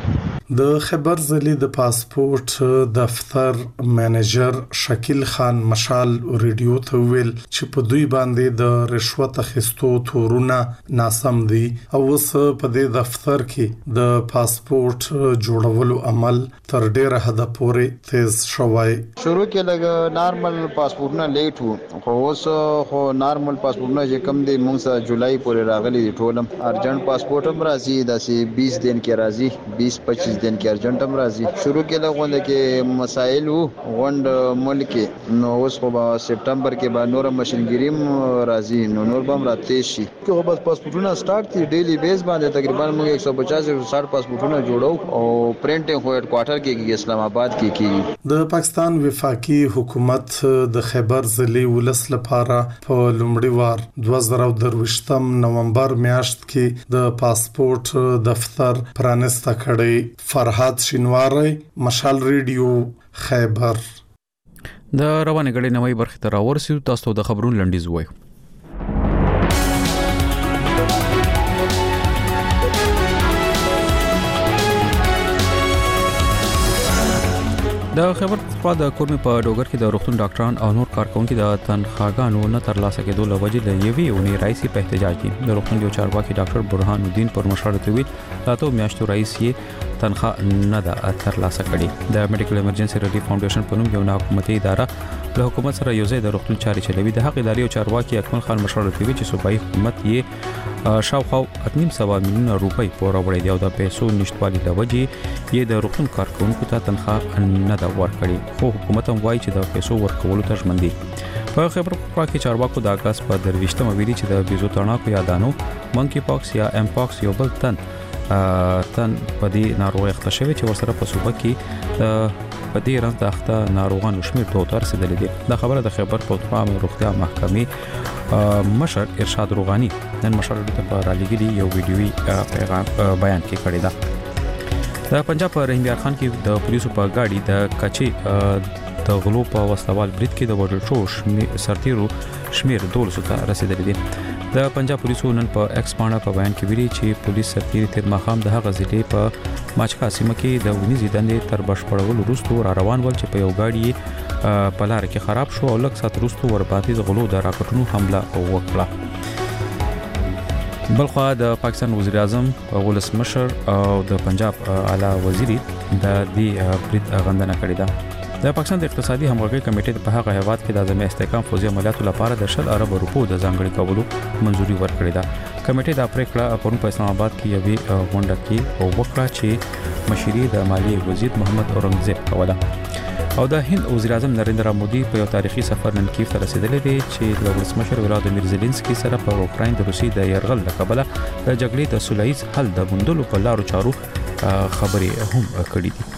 د خبر ضلع د پاسپورت دفتر منیجر شکیل خان مشال ریډیو ته ویل چې په دوی باندې د رشوت اخیستو تورونه ناسم دي او اوس په دې دفتر کې د پاسپورت جوړولو عمل تر ډیره حد پورې تیز شوی. شروع کې لګ نارمل پاسپورتونه لیټ وو خو اوس خو نارمل پاسپورتونه چې کم دي موږ سره جولای پورې راغلي دي. ټولم ارجنټ پاسپورت هم راځي داسې 20 دن کې راځي 20-25 دن کې ارجنټ هم راځي. شروع کې لغونده کې مسائل وو غوند ملک نو اوس په سپټمبر کې به نور ماشينګریم راځي نو نور به راته شي. که بس پاسپورتونه سٹارټ دي ډیلی بیس باندې تقریبا موږ 150-160 پاسپورتونه جوړو او پرینټینګ خو هډ کوارټر کې اسلام آباد کې کیږي. د پاکستان وفاقي حکومت د خیبر ضلع ولس لپاره په لومړي وار 2023 نومبر میاشت کې د پاسپورت دفتر پرانسته کړی. فرحات شینواری مشال ریډیو خیبر. د روانه غړي نوې برخه تر ورسېدو تاسو د خبرونو لنډیز وایي. د خبر په د کورمي په ډوګر کې د روغتون ډاکټران او نور کارکونکو د تنخواګانو نه ترلاسه کېدو لوجې د یوې اونۍ رئیس په احتجاج دي. د روغتون یو چارواکي ډاکټر برهان الدین پر مشورت وی تاسو میاشتو رئیس یې تنخواه نه ده ترلاسه کړې. د میډیکل ایمرجنسي ریلیف فاونډیشن په نوم یو حکومتي اداره له حکومت سره یو ځای د روغتون چاري چلوي. د حق اداري او چارواکي اکمل خان مشورت وی چې صوبایي حکومت یې شاوخوا 8.5 میلیون روپۍ پور وړي دی او د پیسو نشټوالي لوجې یې د روغتون کارکونکو ته تنخواه نه ده ورکړي. خو حکومت هم وایي چې د پیسو ورکولو ته ژمن دي. په خبر پخوا کې چارواکو د اگست په 23 ویلي چې د بیزو تڼاکو یا دانو منکی پاکس یا ام پاکس یو بل تن په دې ناروغي اخته شوی چې ورسره په صوبه کې په دې رنګ د اخته ناروغانو شمیر 2 تر رسیدلی دی. د خبره د خبر پښتون روغتیا محکمې مشر ارشاد روغانی نن مشر د په رالیګلی یو ویډیوي پیغام بیان کې کړی دا. د پنجاب په رحیم یار خان کې د پولیسو په گاډي د کچې د غلو په وسلوال برید کې د وډل شو سرتیرو شمیر 12 ته رسیدلی دی. د پنجاب پولیسو نن په ایکس باندې په بیان کې ویلي چې پولیس سرتیري تر مخام د هغه ضلع په ماچکا سیمه کې د ونیزي دندې تر بشپړولو وروسته را روان ول چې په یو گاډي په لار کې خراب شو او لږ سات وروسته ورپاتې د غلو د راکټونو حمله وکړه. بلخوا د پاکستان وزیر اعظم ولسمشر او د پنجاب اعلی وزیر د دې برید غندنه کړې ده. د پاکستان د اقتصادي همغږي کمیټې په هغه هیواد کې د اعظم استحکام فوزي عملیاتو لپاره د 10 ارب روپو د ځانګړي کولو منځوري ورکړې ده. کمیټې د پریکړه پرون په اسلام آباد کې یوې غونډه کې وکړه چې مشري د مالیې وزیر محمد اورنګزیب کوله. او د هند وزیر اعظم نریندرا مودي په یو تاریخي سفر نن کیف ته رسیدلی دی چې د ولسمشر ولادیمیر زيلنسکي سره په اوکراین د روسي د يرغل لکبله د جګړې د سولهییز حل د موندلو په لارو چارو خبرې هم کړې دي.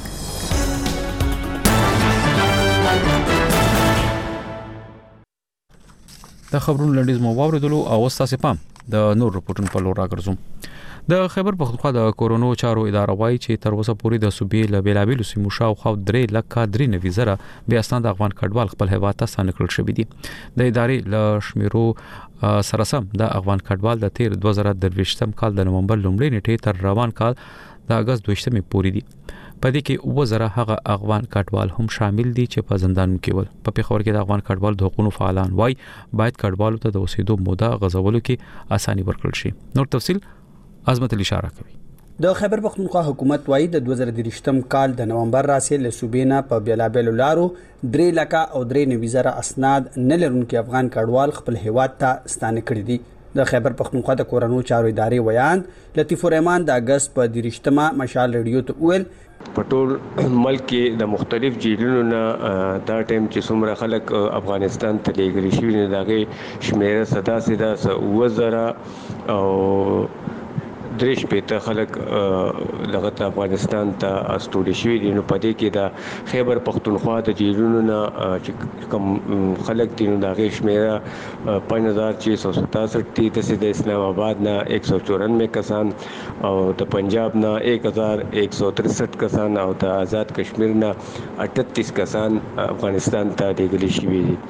د خبرونو لنډیز مو واوریدلو او تاسو پام د نور رپورټونو په لور راګرځوم. د خیبر پختونخوا د کورونو چارو اداره وایي چې تر اوسه پورې د صوبې له بیلابیلو سیمو شاوخوا 3,93 زره بیا ستند افغان کډوال خپل هیواد ته ستانه کړل شوی دي. د ادارې له شمیرو سره سم د افغان کډوال د 2023 کال د نومبر لومړۍ نیټې تر روان کال د اگست 22 پورې دي. په دې کې وزره هغه افغان کډوال هم شامل دي چې په زندانونو کې ول. په پیښور کې د افغان کډوال د حقوقو فعالان وایي باید کډوالو ته د اوسېدو موده غځولو کې اساني ورکړل شي. نور تفصيل عظمت اشاره کوي. د خیبر پختونخوا حکومت وایي د 2023 کال د نومبر راسي له صوبینا په بیلابیلو لارو 3,93 زره اسناد نه لرونکي افغان کډوال خپل هیواد ته ستانه کړی دي. د خیبر پختونخوا د کورونو چارو ادارې ویان لطیف الرحمن د اگست په 23 مشال ریډیو ته ویل په ټول ملک کې د مختلف جیلونو نه دا ټیم چې څومره خلک افغانستان ته لېږلي شوي نه دغه شمیره سدا 10,000 او 3 خلک لغت افغانستان ته استوډي شوي دي. نو په دې کې د خیبر پختونخوا د جیلونو نه چې کوم خلک دي نو دغه شمیره 5,667 دي. د اسلام آباد نه 194 کسان او د پنجاب نه 1,163 کسان او د آزاد کشمیر نه 38 کسان افغانستان ته لېږلي شوي دي.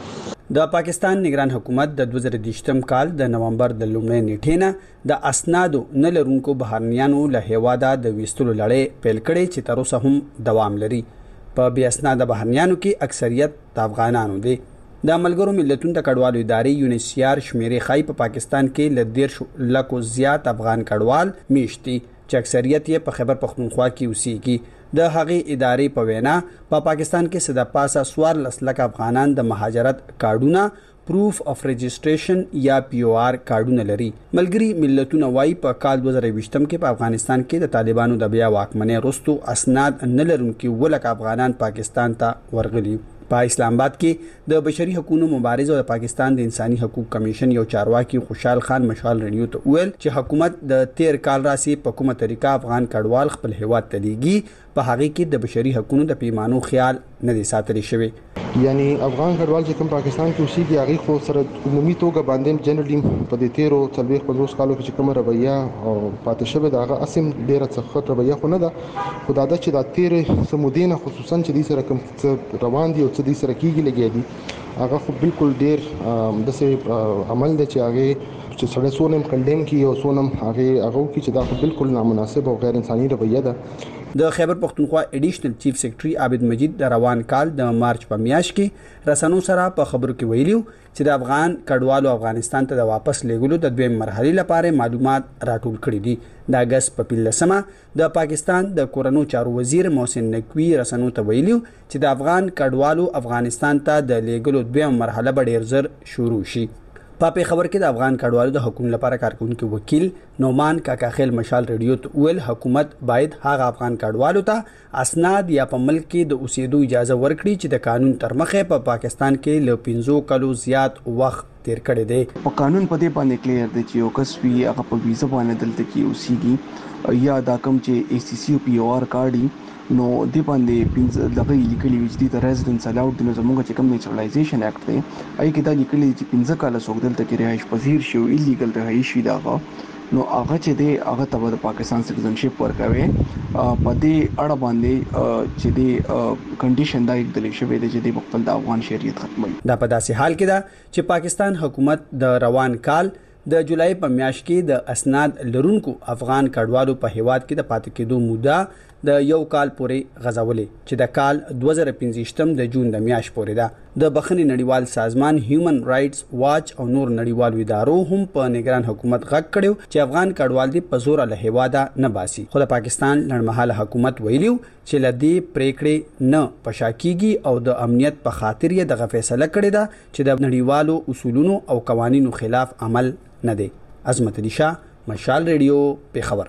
د پاکستان نگران حکومت د 2020م کال د نومبر د لومړۍ نیټې نه د اسنادو نه لرونکو بهرنیانو له هیواده د ویستلو لړۍ پیل کړې چې تر اوسه هم دوام لري. په بې اسناده بهرنیانو کې اکثریت د افغانانو دي. د ملګرو ملتونو د کډوالو ادارې یونیسیار شمیرې ښایي په پاکستان کې له 10 لکو زیات افغان کډوال میشتي چې اکثریت یې په خیبر پختونخوا کې اوسېږي. د هغې ادارې په وینا په پاکستان کې څه د پاسه 14 لکه افغانان د مهاجرت کارډونه پروف اف رجسټریشن یا POR کارډونه لري. ملګري ملتونه وايي په کال 2020م کې په افغانستان کې د طالبانو د بیا واکمنۍ وروسته اسناد نه لرونکي ولک افغانان پاکستان ته ورغلي. په اسلام آباد کې د بشري حقوقو مبارز او د پاکستان د انساني حقوق کمیشن یو چارواکي خوشحال خان مشال رادیو ته ویل چې حکومت د 13 کال راسي په کومه طریقه افغان کډوال خپل هیواد ته لیږي په هغه کې د بشري حقوقو د پیمانو خیال نه دی ساتل شوی. یعنی افغان کډوال چې کوم پاکستان کې اوسېږي هغه خو سره عمومي توګه باندې جنرالي په دې 13 کالو کې کوم رویه او پاتې شوی دا هغه اسیم ډیره څه رویه خو نه ده. خدای دا چې دا 13 سمودینه خصوصا چې دې سره کوم روان دي او چې دې سره کېږي لګي دي هغه خو بالکل ډیر د څه عمل دی چې هغه چې سره سونم کندم کې او سونم هغه کې چې دا خو بالکل نامناسب او غیر انساني رویه ده. د خیبر پختونخوا ایډیشنل چیف سیکریټري عابد مجید د روان کال د مارچ په میاشت کې رسنیو سره په خبرو کې ویلیو چې د افغان کډوالو افغانستان ته د واپس لیږلو د دویم مرحلې لپاره معلومات راټول کړي دي. د اگست په 15مه د پاکستان د کورونو چارو وزیر محسن نقوی رسنیو ته ویلیو چې د افغان کډوالو افغانستان ته د لیږلو دویم مرحله به ډیر زر شروع شي. په خبر کې د افغان کډوالو د حقوقو لپاره کارکونکو وکیل نومان کاکاخیل مشال رادیو ته ویل حکومت باید هغه افغان کډوالو ته اسناد یا په ملک کې د اوسېدو اجازه ورکړي چې د قانون تر مخه په پاکستان کې له 15 کلو زیات وخت تیر کړی دی. په قانون په دې باندې کلیر دی چې یو کس وی هغه په ویزه باندې دلته کې اوسېږي یا دا کوم چې ACC او POR کارډي نو دی باندې پنځه دغه لیکلي وي چې د ریزیډنس الاود د زموږ چې کوم نیچرلایزیشن اکټ دی اې کې دا لیکلي چې 15 کال څوک دلته کې رهایش پذیر شي او ایلیګل رهایش وي دا نو هغه چې دی هغه ته د پاکستان سټیزنشپ ورکوي په دې اړه باندې چې دی کنډیشن دا یک دلی شوی دی چې د خپل د افغان شریعت ختموي. دا په داسې حال کې ده چې پاکستان حکومت د روان کال د جولای په میاشت کې د اسناد لرونکو افغان کډوالو په هیواد کې د پاتې کېدو موده د یو کال پورې غځولې چې د کال 2015م د جون د میاشت پورې ده. د بخښنې نړیوال سازمان هیومن رائټس واچ او نور نړیوالو ادارو هم په نگران حکومت غږ کړو چې افغان کډوال دې په زور له هیواده نه باسي. خو د پاکستان لړمحاله حکومت ویلیو چې لدی پریکړې نه پشاکیږي او د امنیت په خاطر یې دغه فیصله کړې ده چې د نړیوالو اصولونو او قوانینو خلاف عمل نه دی. عظمت علي شاه، مشال رادیو، پیښور.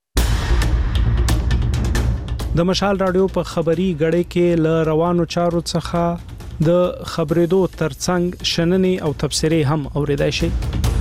د مشال رادیو په خبري غړې کې ل روانو چارو څخه د خبرېدو ترڅنګ شننې او تبصرې هم اوریدای شي.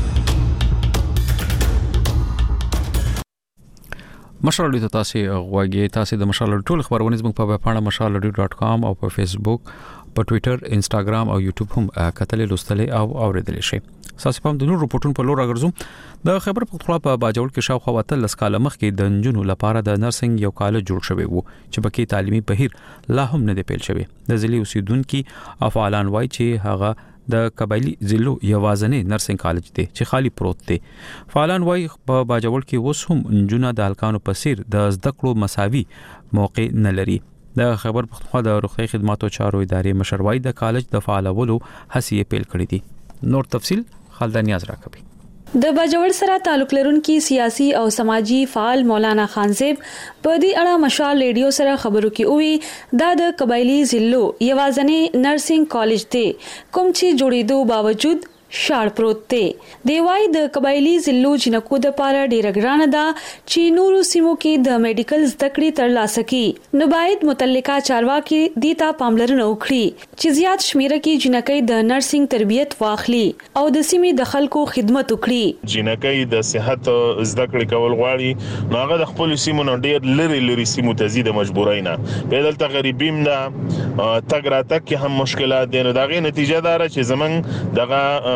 مشال رادیو تاسو غواګي تاسو د مشال ټول خبرونه زموږ په پاڼه mashalradio.com او په فیسبوک، په ټوئیټر، انستګرام او یوټیوب هم کتلې لوستلې او اوریدلې شي. ساسي پام د نور رپورټونو په لور راګرځو. د خیبر پختونخوا په باجوړ کې شاوخوا وتل لسکاله مخکې د نجونو لپاره د نرسنګ یو کال جوړ شوی وو چې پکې تعلیمي بهیر لا هم نه دی پیل شوی. د ځلې اوسیدونکو افعالان وایي چې هغه د قبایلی ضلعو یوازنې نرسنګ کالج دی چې خالی پروت دی. فعالان وایي په باجوړ کې اوس هم نجونه د هلکانو په څیر د زده کړو مساوي موقع نه لري. د خیبر پختونخوا د روغتي خدماتو چارو ادارې مشروي د کالج د فعالولو هڅې پیل کړې دي. نور تفصيل خالد نیاز راکوي. د باجوړ سره تعلق لرونکي سیاسي او سماجی فعال مولانا خانزیب په دې اړه مشال ریډیو سره خبرو کې وی دا د قبایلی ضلعو یوازنې نرسنګ کالج دی کوم چې جوړېدو باوجود شاړ پروت دی. دی وايي د قبایلی ضلعو جنکو د پاره ډیر ګرانه ده چې نورو سیمو کې د میډیکل زده کړې ترلاسه کړي. نو باید متعلقه چارواکي دیتا پاملرنه وکړي چې زیات شمیره کې جنکې د نرسنګ تربیت واخلي او د سیمې د خلکو خدمت وکړي. جنکې د صحت زده کړې کول غواړي نو هغه د خپل سیمو نه ډیر لري سیمو ته زیاده مجبوراینا په دلته غریبیم نه تګ راتګ کې هم مشکلات دي. نو دغه نتیجه دار چې زمنګ دغه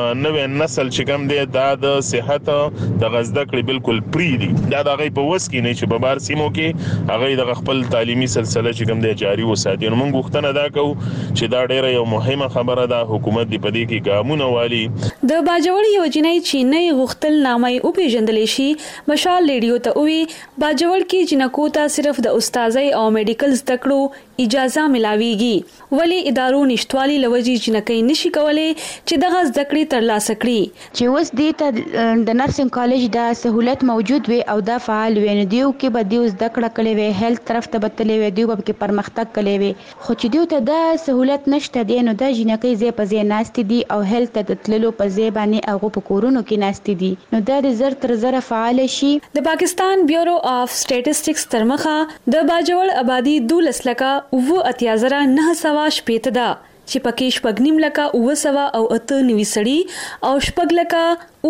نوې نسل چې کوم دی دا د صحت د غزده کړي بالکل پری دي دا د غي په وس کې نه چې په بار سیمو کې هغه د خپل تعلیمي سلسله چې کوم دی جاری وساتي نو موږ غوښتنه دا کوو چې دا ډیره یو مهمه خبره ده حکومت دی په دې کې ګامونه والی د باجوړ یو جنۍ چې نه غوښتل نامه او پیژندل شي مشال ریډیو ته وی باجوړ کې جنکو ته صرف د استادۍ او میډیکل زده کړو اجازه ملاويږي ولی ادارو نشټوالي لوجي جنکې نشي کولای چې دغه زده کړې ترلاسه کړي چې اوس دې ته د نرسنګ کالج دا سہولت موجود وي او دا فعال وي نو دیو کې به دیو زده کړه کړې وي هیلث طرف ته بتلې وي دیو به کې پرمختګ کړې وي خو چې دیو ته دا سہولت نشته دی نو دا جنکې زی په زی ناشتي دي او هیلث ته تللو په زی باندې هغه په کورونو کې ناشتي دي نو دا د زر تر زر فعال شي د پاکستان بیورو اف سټیټسټکس ترمخه د باجوړ آبادی 12 لکه او اتیازره 900 شپېته ده چې پکې شپږنیم لکه 900 او 98 سړي او شپږ لکه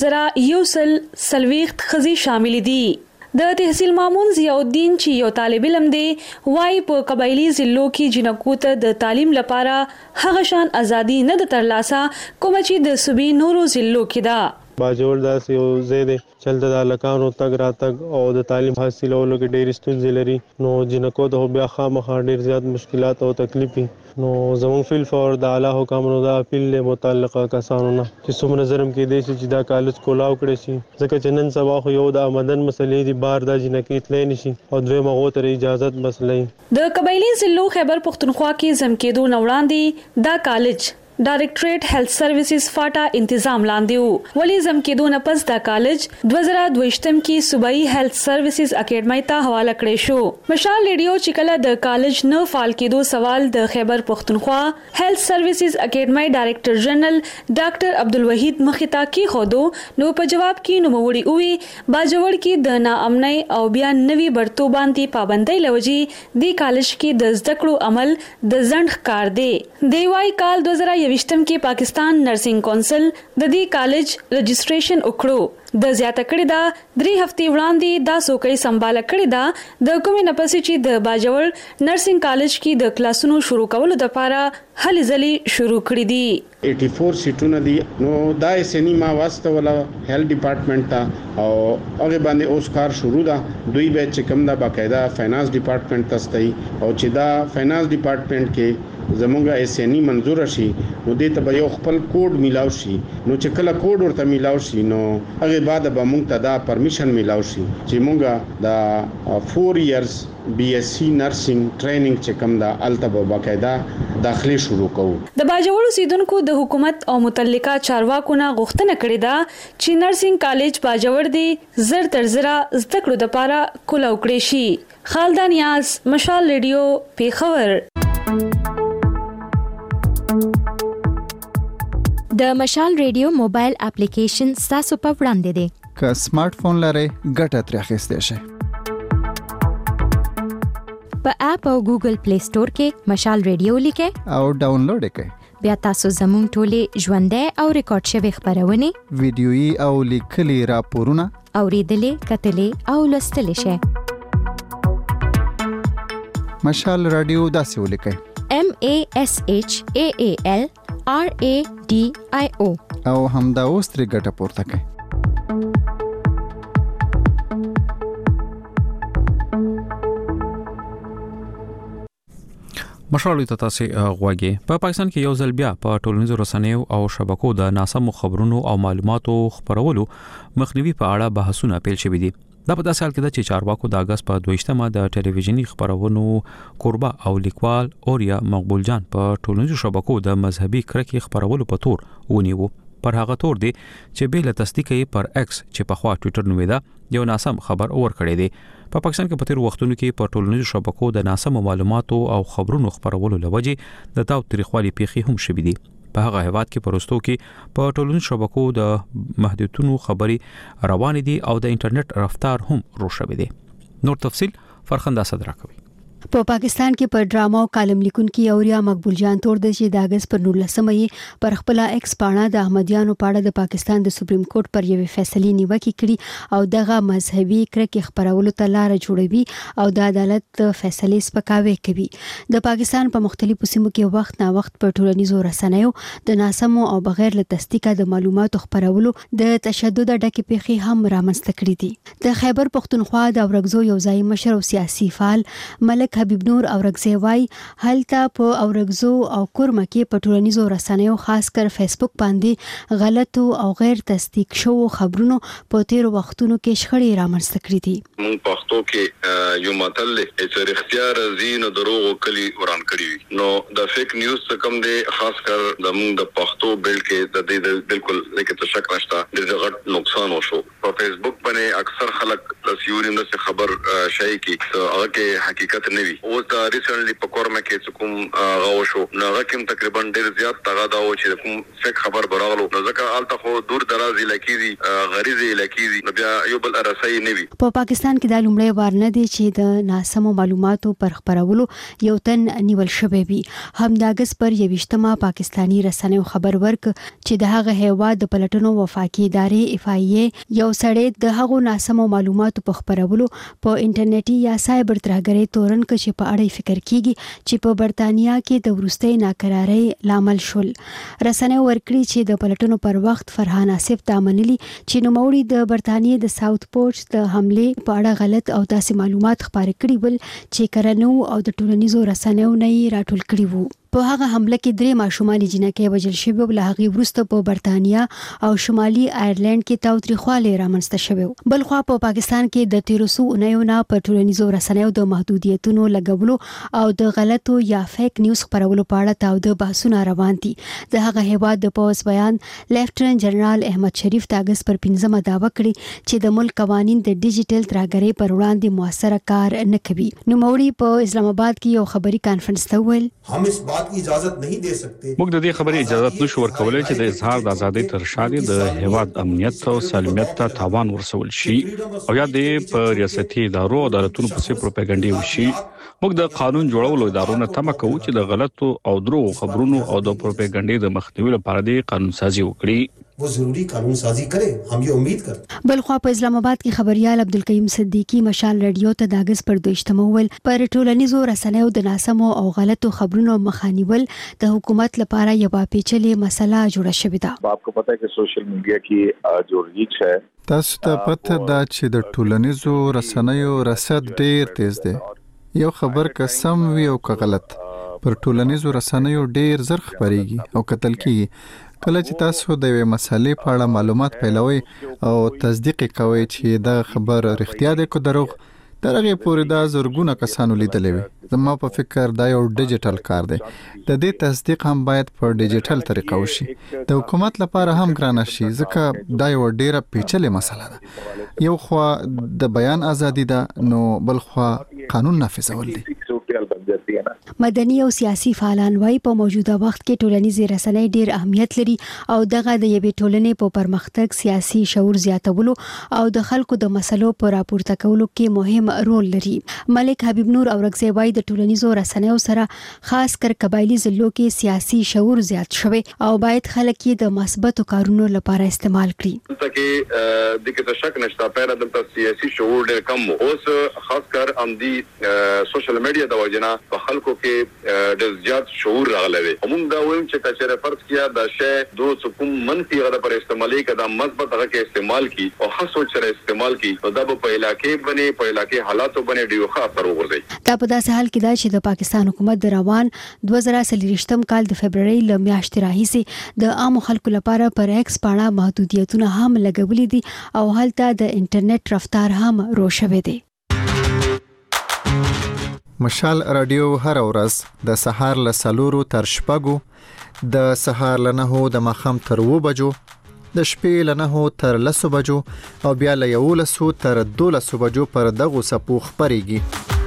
910 سلويخت خزي شامل دي د تحصیل مامون ضیاء الدین چې یو طالب علم دی وای په قبایلی ضلعو کې جنکو ته د تعلیم لپاره هغه شان ازادي نه د ترلاسه کوم چې د صوبې نورو ضلعو کې ده باجوړ داسې یو ځای دی چلته د هلکانو تګ راتګ او د تعلیم حاصلولو کې ډېرې ستونزې لري نو جنکو ته بیا خامخا ډېر زیات مشکلات او تکلیف نو زموږ فیل فور د اعلی حکامانو د اپیل له متعلقه کسانو نه چې څومره نظرم کې دی چې دا کالج کولاو کړی شي ځکه چې نن سبا خو یو د آمدن مسلې دی بار د جنکې تللی نشي او دوی مغو تر اجازت مسلې د قبایلی ضلعو خیبر پختونخوا کې زمکېدو نوړاندې دا کالج ډایریکټریټ هیلث سرویسز فاټا تنظیم لاندې وو ولی زمکېدو نه پس دا کالج 2022 کې صوبایي هیلث سرویسز اکیډمۍ ته حواله کړی شو مشال ریډیو چې کله د کالج نه فعال کېدو سوال د خیبر پختونخوا هیلث سرویسز اکیډمۍ ډایریکټر جنرال ډاکټر عبدالوحید مخیتا کې خودو نو په جواب کې نوموړي وی باجوړ کې د ناامنۍ او بیا نوي برتو باندې پابندۍ لوجي د کالج کې د زده کړو عمل د ځند ښکار دی دی وايي کال 2021 کې پاکستان نرسنګ کونسل د دې کالج رجسټریشن وکړو د زیاته کړی دا 3 هفتې وړاندې دا سوکړی سمبال کړی دا د کومې نپسې چې د باجوړ نرسنګ کالج کې د کلاسونو شروع کولو لپاره هلې ځلې شروع کړې دي 84 سیټونه دي نو دا سینما واسطه ولا هیلث ډپارټمنټ ته او هغه باندې اوس کار شروع ده دوی به چې کوم دا باقاعده فینانس ډپارټمنټ ته ستای او چې دا فینانس ډپارټمنټ کې زمونږه اسنی منظور شي نو دې ته به یو خپل کوډ میلاو شي نو چې کله کوډ ورته میلاو شي نو هغه بعد به مونږ ته دا پرمیشن میلاو شي چې مونږه دا 4 ایئرز BSc نرسنګ ټریننګ چې کوم دا الته باقاعده داخلي شروع کوو د باجوړ اوسیدونکو د حکومت او متعلقه چارواکو نه غوښتنه کړې ده چې نرسنګ کالج باجوړ دی زر تر زر زده کړو لپاره کولاو کړی شي خالدا نیاز مشال ریډیو پیښور د مشال ریډیو موبایل اپلیکیشن تاسو په وړاندې دی که سمارټ فون لرئ ګټه ترې اخیستئ شئ په اپ او ګوګل پلی سٹور کې مشال ریډیو لیکئ او ډاونلوډ کړئ بیا تاسو زموږ ټولې ژوندۍ او ریکارډ شوی خبرونه ویډیويي او لیکلي راپورونه اوریدلې کتلې او لوستلې شئ مشال رادیو داسې ولیکئ MASHAAL RADIO او همدا اوس ترې ګټه پورته کړئ مشالوي ته تاسو غواګي په پاکستان کې یو ځل بیا په ټولنیزو رسنیو او شبکو د ناسمو خبرونو او معلوماتو خبرولو مخنیوي په اړه بحثونه پیل شوي دي دا په داسې حال کې چې چارواکو د اگست په 22مه د ټلویزیونی خبرونو قربا او لیکوال اوریا مقبول جان په ټولنیزو شبکو د مذهبي کرکې خبرولو په تور ونیو پر هغه تور دی چې به له تصدیق پر ایکس چې په خوا ټوئیټر نومېدا یو ناسم خبر اور کړی دی په پاکستان کې په تیر وختونو کې په ټولنیزو شبکو د ناسم معلوماتو او خبرونو خبرولو لوجې د تاو تاریخوالي پیخي هم شوې دي په هغه هیواد کې پروستو کې په ټولنیزو شبکو د محدودیتونو خبري روان دي او د انټرنیټ رفتار هم رو شوی دی نور تفصيل فرخنده صدر کوي په پاکستان کې پر ډراما او کالم لیکونکي اوریا مقبول جان تور د چې د اگست پر 19 پر خپل ایکس پاڼه د احمدیانو پاړه د پاکستان د سپریم کورټ پر یوې فیصلې نیوکه کړي او دغه مذهبي کرکې خبرولو ته لار جوړوي او د عدالت فیصلې سپکاوي کوي. د پاکستان په مختلفو سیمو کې وخت نا وخت په ټولنیزو رسنیو د ناسمو او بغیر له تصدیقه د معلوماتو خبرولو د تشدد ډکې پیښې هم رامنځته کړې دي. د خیبر پختونخوا د اورګزو یو ځای مشر او سیاسي فعال ملک حبیب نور اورګزی وای هلته په اورګزو او کورمه کې په ټولنیزو رسنیو خاص کر فیسبوک باندې غلطو او غیر تصدیق شوو خبرونو په تیر وختونو کې شخړې رامنځته کړې دي. مونږ پښتو کې یو متل دی چې اختیار زین دروغ کلی وران کړی نو د فیک نیوز کم دی خاص کر د مونږ د پښتو بیل کې د دې بالکل لیکه شک نشته د غټ نقصان وشو. په فیسبوک باندې اکثر خلک د سیوري نو خبر شای کی هغه کې حقیقت نه وي. او دا ریسنټلی په کورمه کې کوم غو شو نو هغه کې تقریبا ډیر زیات تغا دا و چې کوم فیک خبر براغلو نو ځکه الته خو دور دراز علاقې دي غریزي علاقې دي نو بیا یو بل رسای نه وي. په پاکستان کې د لومړی وار نه دي چې د ناسمو معلوماتو پر خبرولو یو تن نیول شوی وي. همداګس پر 28مه پاکستانی رسنیو خبر ورک چې د هغه هیواد د پلټنو وفاقي ادارې FIA یو سړی د هغو ناسمو معلوماتو په خبرولو په انټرنیټي یا سایبر ترهګرۍ تورن کې په اړه فکر کیږي چې په برتانیا کې د وروستۍ ناکرارۍ لامل شول. رسنیو ورکړي چې د پلټنو پر وخت فرحان آصف دا منلي چې نوموړي د برتانیې د ساوث پورټ د حمله په اړه غلط او داسې معلومات خپاره کړي ول چې کرنو او د ټولنیزو رسنیو نه راټول کړي وو. په هغه حمله کې 3 ماشومان جنکې وژل شوي او له هغې وروسته په برتانیا او شمالي آیرلند کې تاوتریخوالی رامنځته شوی. بل خو په پاکستان کې د 1300 نه په ټولنیزو رسنیو د محدودیتونو لګولو او د غلطو یا فیک نیوز خبرولو په اړه تاوده بحثونه روان دي. د هغه هیواد د پوز بیان لیفټننټ جنرال احمد شریف د اگست پر 15 دعوه کړې چې د ملک قوانین د ډیجیټل ترهګرۍ پر وړاندې موثره کار نه کوي. نوموړي په اسلام آباد کې یو خبري کانفرنس ته ویل هم اس بات کی اجازت نہیں دے سکتے. موږ د دې خبرې اجازه نشو ورکولای چې د اظهار د ازادۍ تر شا د هیواد امنیت او سالمیت ته تاوان ورسول شي او یا د ریاستي ادارو او عدالتونو په څیر پروپاګاندا وشي. موږ د قانون جوړولو ادارو نه تمه کوو چې د غلطو او دروغ خبرونو او د پروپاګاندا د مخنیوي لپاره د قانون سازي وکړي. वो जरूरी कानून साजी करे हम ये उम्मीद करते. بل خو په اسلام آباد کې خبريال عبدالقیوم صدیقی مشال رادیو ته د اگست پر 2 ول پر ټولنیزو رسنیو د ناسمو او غلطو خبرونو مخانیول د حکومت لپاره یو پیچلې مسله جوړه شوې ده. آپ کو پتہ ہے کہ سوشل میډیا کی جو ریچ ہے تاسو ته پته ده چې د ټولنیزو رسنیو رصد ډیر تیز دی. یو خبر که سم وي او که غلط پر ټولنیزو رسنیو ډیر زر خبريږي او کتل کیږي. کله چې تاسو د یوې مسلې په اړه معلومات پیلوي او تصدیق کوئ چې دا خبر رښتیا دی که دروغ درغه پورې دا زرګونه کسانو لیدلې وي. زما په فکر دا یو ډیجیټل کار دی. د دې تصدیق هم باید په ډیجیټل طریقه وشي. د حکومت لپاره هم ګران شي ځکه دا یو ډیره پیچلې مسله ده. یو خو د بیان ازادي ده نو بل خو قانون نافذول دي. مدني او سیاسي فعالان وايي په موجوده وخت کې ټولنیزې رسنۍ ډېر اهمیت لري او دغه د یوې ټولنې په پرمختګ سیاسي شعور زیاتولو او د خلکو د مسلو پر راپورته کولو کې مهم رول لري. ملک حبیب نور اورګزی وايي د ټولنیزو رسنیو سره خاص کر قبایلی ضلعو کې سیاسي شعور زیات شوی او باید خلک یې د مثبتو کارونو لپاره استعمال کړي. ترڅو د کې شک نشته پیره د سیاسي شعور ډېر کم اوس خاص کر امدي سوشل میډیا د وجنه په خلکو کې د زیات شعور راغلی. موږ دا وایم چې کچره فرض کیا د شی دو کوم منفي غره پر استعمالي کدا مثبت هغه کې استعمال کی او خاص سوچ سره استعمال کی او دا په علاقې باندې په علاقې حالاتو باندې ډیو ښه اثر وغورځي. دا په داسې حال کې دا چې د پاکستان حکومت د روان 2023 کال د فبرवरी ل میاشتې راهیسې د عام خلکو لپاره پر ایکس پاڼه محدودیتونه هم لګولې دي او هلته د انټرنیټ رفتار هم روښوي دي. مشال رادیو هر ورځ د سهار له 4 تر 6 د سهار له 9 د مخام تر 2 بجو د شپې له 9 تر 10 بجو او بیا له 11 تر 12 بجو پر دغه سپو خبريږي.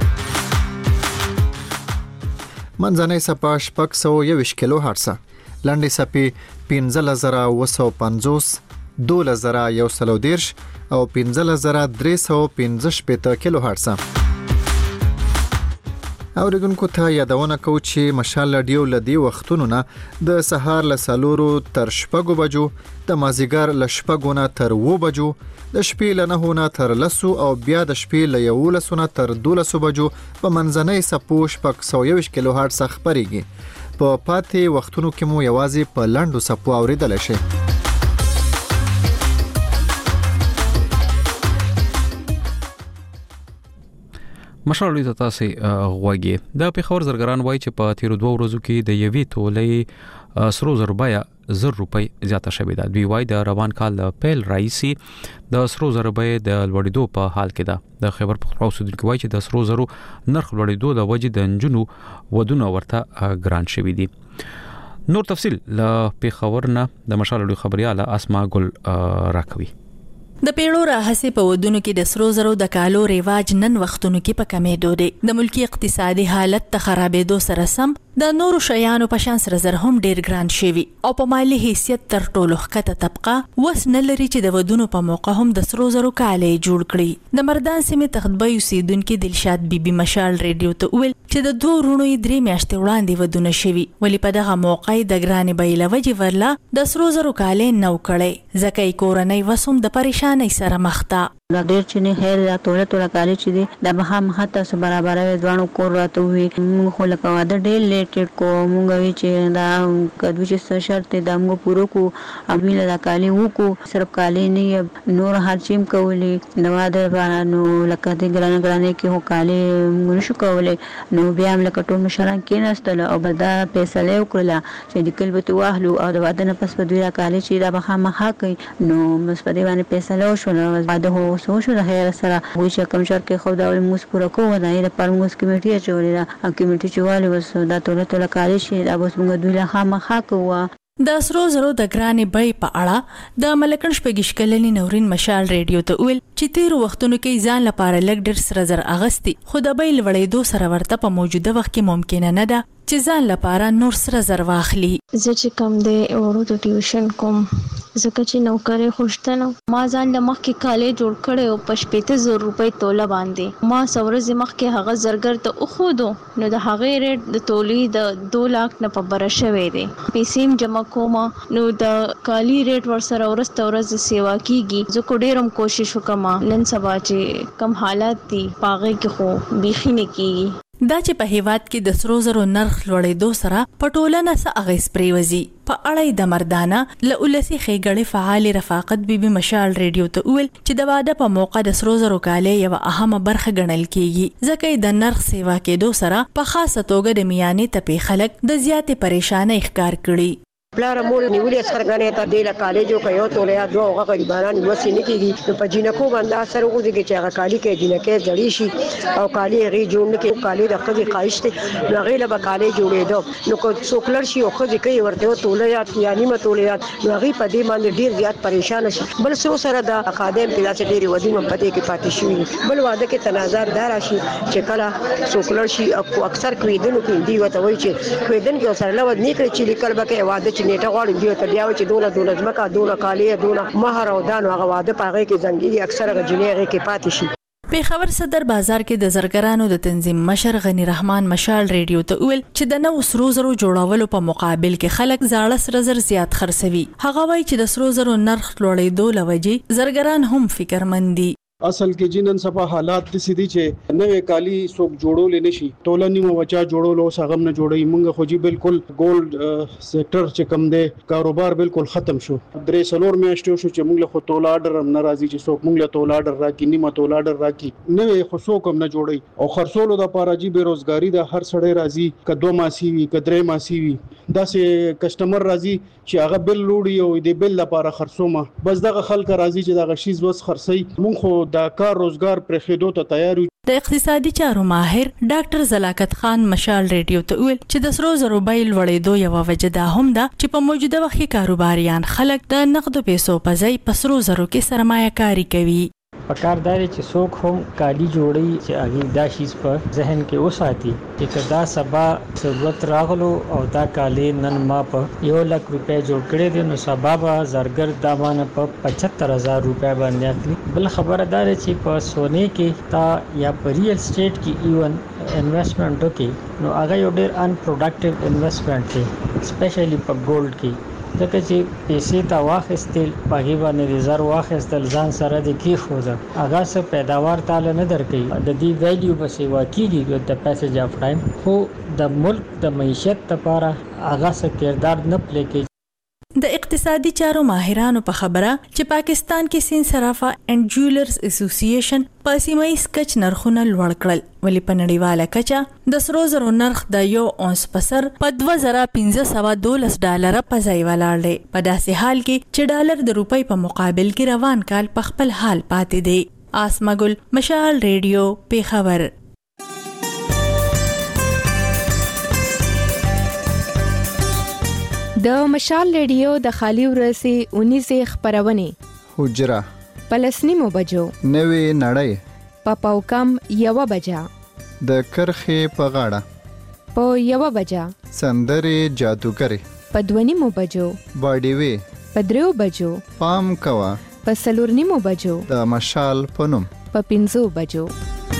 منځنۍ سپا 621 کیلو هرتز، لنډي سپي 15950، 2110 او 15315 کیلو هرتز. اوریدونکو ته یادونه کوم چې مشال رادیو لدی وختونو نه د سهار له 4 تر 6 بجو، د مازیګر له 6 نه تر 9 بجو، د شپې له 9 نه تر 10 او بیا د شپې له 11 نه تر 12 بجو په منځنۍ سپو 121 کیلو هرتز خبريږي. په پاتې وختونو کې مو یوازې په لاندو سپو اوریدل شي. مشال د تاسو غوږی د پیښور زرګران وای چې په تیر 2 ورځو کې د یوې تولې سرو زربیا 1000 روپۍ زیاته شوې ده. دوی وای د روان کال د پیل رئیسي د سرو زربیا د لوړېدو په حال کې ده. د خیبر پختونخوا اوسیدونکو وای چې د سرو زرو نرخ لوړېدو د وجې د انجونو ودونه ورته ګران شوي دي. نور تفصیل له پیښور نه د مشال د خبرياله اسما ګل راکوي. د پیړو راهسې په ودونو کې د سرو زرو د کالو ریواج نن وختونو کې په کمېدو دی. د ملکی اقتصادي حالت ته خرابېدو سره سم د نورو شیانو په شان سره زر هم ډیر ګران شوي او په مالی حیثیت تر ټولو ښکته طبقه وس نه لري چې د ودونو په موقع هم د سرو زرو کالې جوړ کړي. د مردان سیمې تختبې اوسیدونکو دلشاد بیبي مشال ریډیو ته ویل چې د 2 ورونو 3 میاشتې وړاندې ودونه شوي، ولی په دغه موقع د ګرانې بیې لوجې ورلا د سرو زرو کالې نو کړي، ځکه یې کورنۍ وسوم د پریشانۍ سره مخ ده. لا ډیر چې نه خیر دا توله کالي چې دی د مها مهته سره برابر وي ځوانو کور راته وي موږ خو لکه واده ډیر لیټ کو موږ وی چې دا کدو چې شرط د موږ پورو کو امیله دا کالي وکړو صرف کالي نه نور هر چیم کولی نو واده نو لکه د ګرانه کې هو کالي موږ شو کولی نو بیا هم لکه ټول مشران کې نستل او بدا پیسې له وکړه چې د کلبته واهلو او د واده نه پس په دوی کالي چې دا مها مها کوي نو مس په دی باندې پیسې له شو نو واده هو سوشو د خیر سره وی چې کم شر کې خو دا موږ پوره کوو دا د پرموس کمیټه جوړه ده کمیټه چواله وسو دا ټوله کالي شي دا اوس موږ دوی له خامخا کوو. د سرو زرو د ګرانې بیې په اړه د ملکن شپږش کلنی نورین مشال ریډیو ته ویل چې تیر وختونو کې ځان لپاره لګ ډیر سره زر اغستی، خو د بیې لوړېدو سره ورته په موجوده وخت کې ممکن نه ده چې ځان لپاره نور سره زر واخلي. زه چې کم دی اورو ته ټیوشن کوم ځکه چې نوکرې خوشته نه ما ځان له مخکې کالې جوړ کړی او په 1500 روپۍ توله باندې ما څورځې مخکې هغه زرګر ته وښودو نو د هغې ریټ د تولې د 2 لاک نه په بره شوی دی. پیسې هم جمع کوم نو د کالي ریټ ورسره ورسته ورځ سیوا کیږي. زه کو ډېر هم کوشش وکم نن سبا چې کم حالات دي پاغې کې خو بیخي نه کیږي. دا چې په هیواد کې د سرو زرو نرخ لوړېدو سره په ټولنه څه اغیز پریوزي په اړه د مردانه له ولسی خېګړې فعال رفاقت بیبي مشال ریډیو ته ویل چې د واده په موقع د سرو زرو کالې یو اهمه برخه ګڼل کیږي ځکه د نرخ سیوا کېدو سره په خاصه توګه د میانې تپې خلک د زیاتې پریشانۍ ښکار کړي. پلار مول نیولې سرګانې ته د کالجو کې یو تولیا دوه هغه غریبانو وسې نه کیږي نو په جنکو باندې اثر وګوري چې هغه کالی کې جنکې جړی شي او کالی غي جوړ نه کې کالی د خدي قایشته نو غي له کالی جوړېدو نو کو څوکلر شي او خدي کوي ورته تولیا یعنی متولیا نو غي په دې باندې ډیر زیات پریشان شي. بل څو سره د خادم په داسې ډیر ودی په دې کې پاتې شي. بل واده کې تنازعات دار شي چې کله څوکلر شي او اکثر کویدنو کې دی وته وای چې کویدن کې سره لود نه کړی چې لیکل بکې واده نیټه غواړي دی ته بیا چې دوله ځمکه دوله کالی دوله مہر او دانو هغه واده پاغه کې زنګيري اکثره غجنیغه کې پاتې شي. پیښور صدر بازار کې د زرګرانو د تنظیم مشر غنی رحمان مشال ریډیو ته ویل چې د نو سرو زرو جوړولو په مقابل کې خلک زاړه سره زر زیات خرڅوي. هغه وایي چې د سرو زرو نرخ لوړېدو لوجې زرګران هم فکرمند دي. اصل کې جنن صفه حالات د سيدي چې نوې کالی سوق جوړول نه شي ټولنی مو وچا جوړول او سغم نه جوړي مونږ خو جی بالکل ګولډ سېکټر چې کم دی کاروبار بالکل ختم شو. درې سلور میاشتو شو چې مونږ له خو تولا آرډر هم ناراضي چې څوک مونږ له تولا آرډر راکې نیمه تولا آرډر راکې نوې خو څوک هم نه جوړي او خرڅولو د پاره جی بیروزګاری د هر سړی راضي کدو ماسي وي کدرې ماسي وي داسې کسٹمر راضي چې هغه بل لوړي او د بل لپاره خرڅومه بس دغه خلک راضي چې دغه شیز بس خرڅي مونږ خو دا کار روزګار پر خېدو ته تیار یو. د اقتصادي چارو ماهر ډاکټر زلاکت خان مشال ریډیو ته ویل چې د سرو زرو بیل وړېدو یو وجه دا هم ده چې په موجوده وخت کې کاروباریان خلک د نقدو پیسو په ځای په سرو زرو کې سرمایه کاری کوي. پکار دا چې څوک هم کالی جوړي چې هغه دا شیز په ذهن کې وساتي چې کدا سبا ضرورت راغلو او دا کالی نن ما په 1 لک روپے جوړ کړی دي نو سبا به زرګر دا باندې په 75000 روپے باندې اخلي. بل خبره دا چې په سونې کې تا یا په ریل اسټیټ کې ایون انویسټمنټ وکړي نو هغه یو ډېر ان پروډکټیو انویسټمنټ دی سپیشلی په ګولډ کې ځکه چې پیسې تا واخیستل هغې باندې ریزرو واخیستل ځان سره دې کېښوده هغه څه پیداوار تاله نه درکوي د دې ویلیو به سیوا کېږي د پیسیج آف ټایم خو د ملک د معیشت لپاره هغه څه کردار نه پلی کوي. د اقتصادي چارو ماهرانو په خبره چې پاکستان کې سین صرافه اینڈ جویلرز اسوسییشن په سیمه ییز کچ نرخونه لوړ کړل ولې په نړیواله کچه د سرو زرو نرخ د یو اونس په سر په $2512 په ځای ولاړ دی په داسې حال کې چې ډالر د روپۍ په مقابل کې روان کال په خپل حال پاتې دی. آسما ګل، مشال ریډیو، پیښور. د مشال ریډیو د خالی ورځې 19 خبرونه حجره پلسنیمو بجو نوې نړۍ په پاوکم 1 بجا د کرخې په غاړه په 1 بجا سندرې جادوګری په 2 بجو باډیوي په 3 بجو پام کوا په 4 بجو د مشال پنوم په 5 بجو.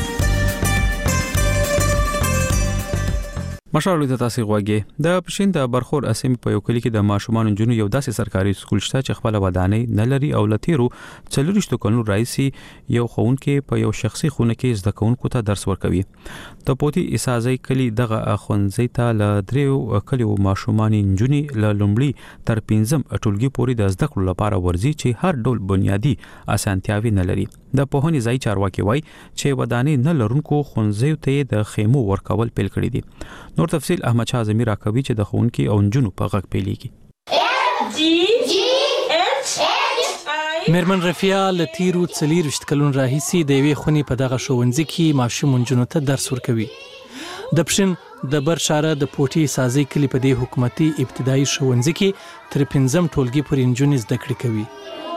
مشال د تاسو غوږی د پښین د برخور اسیم په یو کلی کې د ماشومان جنو یو داسې سرکاري سکول شته چې خپل ودانۍ نه لري او لتیرو 40 کلونو رئیسي یو خونکې په یو شخصي خونه کې زده کوونکو ته درس ورکوي. د پوتي اسازي کلی دغه خونځي ته ل دریو کلیو ماشومان جنونی ل لومړي تر 15 ټولګي پورې د زده کړو لپاره ورزي چې هر ډول بنیادی اسانتیاوي نه لري. د پوهنې ځای چارواکي وای چې ودانۍ نه لرونکو خونځي ته د خیمو ورکول پیل کړی دي. نور تفصیل احمد شاه زمیر راکوي چې د خونکي او جنونو په غږ پیلېږي. میرمن رفیع لتیرو 40 کلون راهیسي د یوې خونې په دغه ښوونځي کې ماشوم جنونو ته درس ورکوي. د پښین د برشاره د پوټي سازي کلی په دې حکومتي ابتدایي ښوونځي کې تر 15 ټولګي پورې نجونې زده کړې کوي.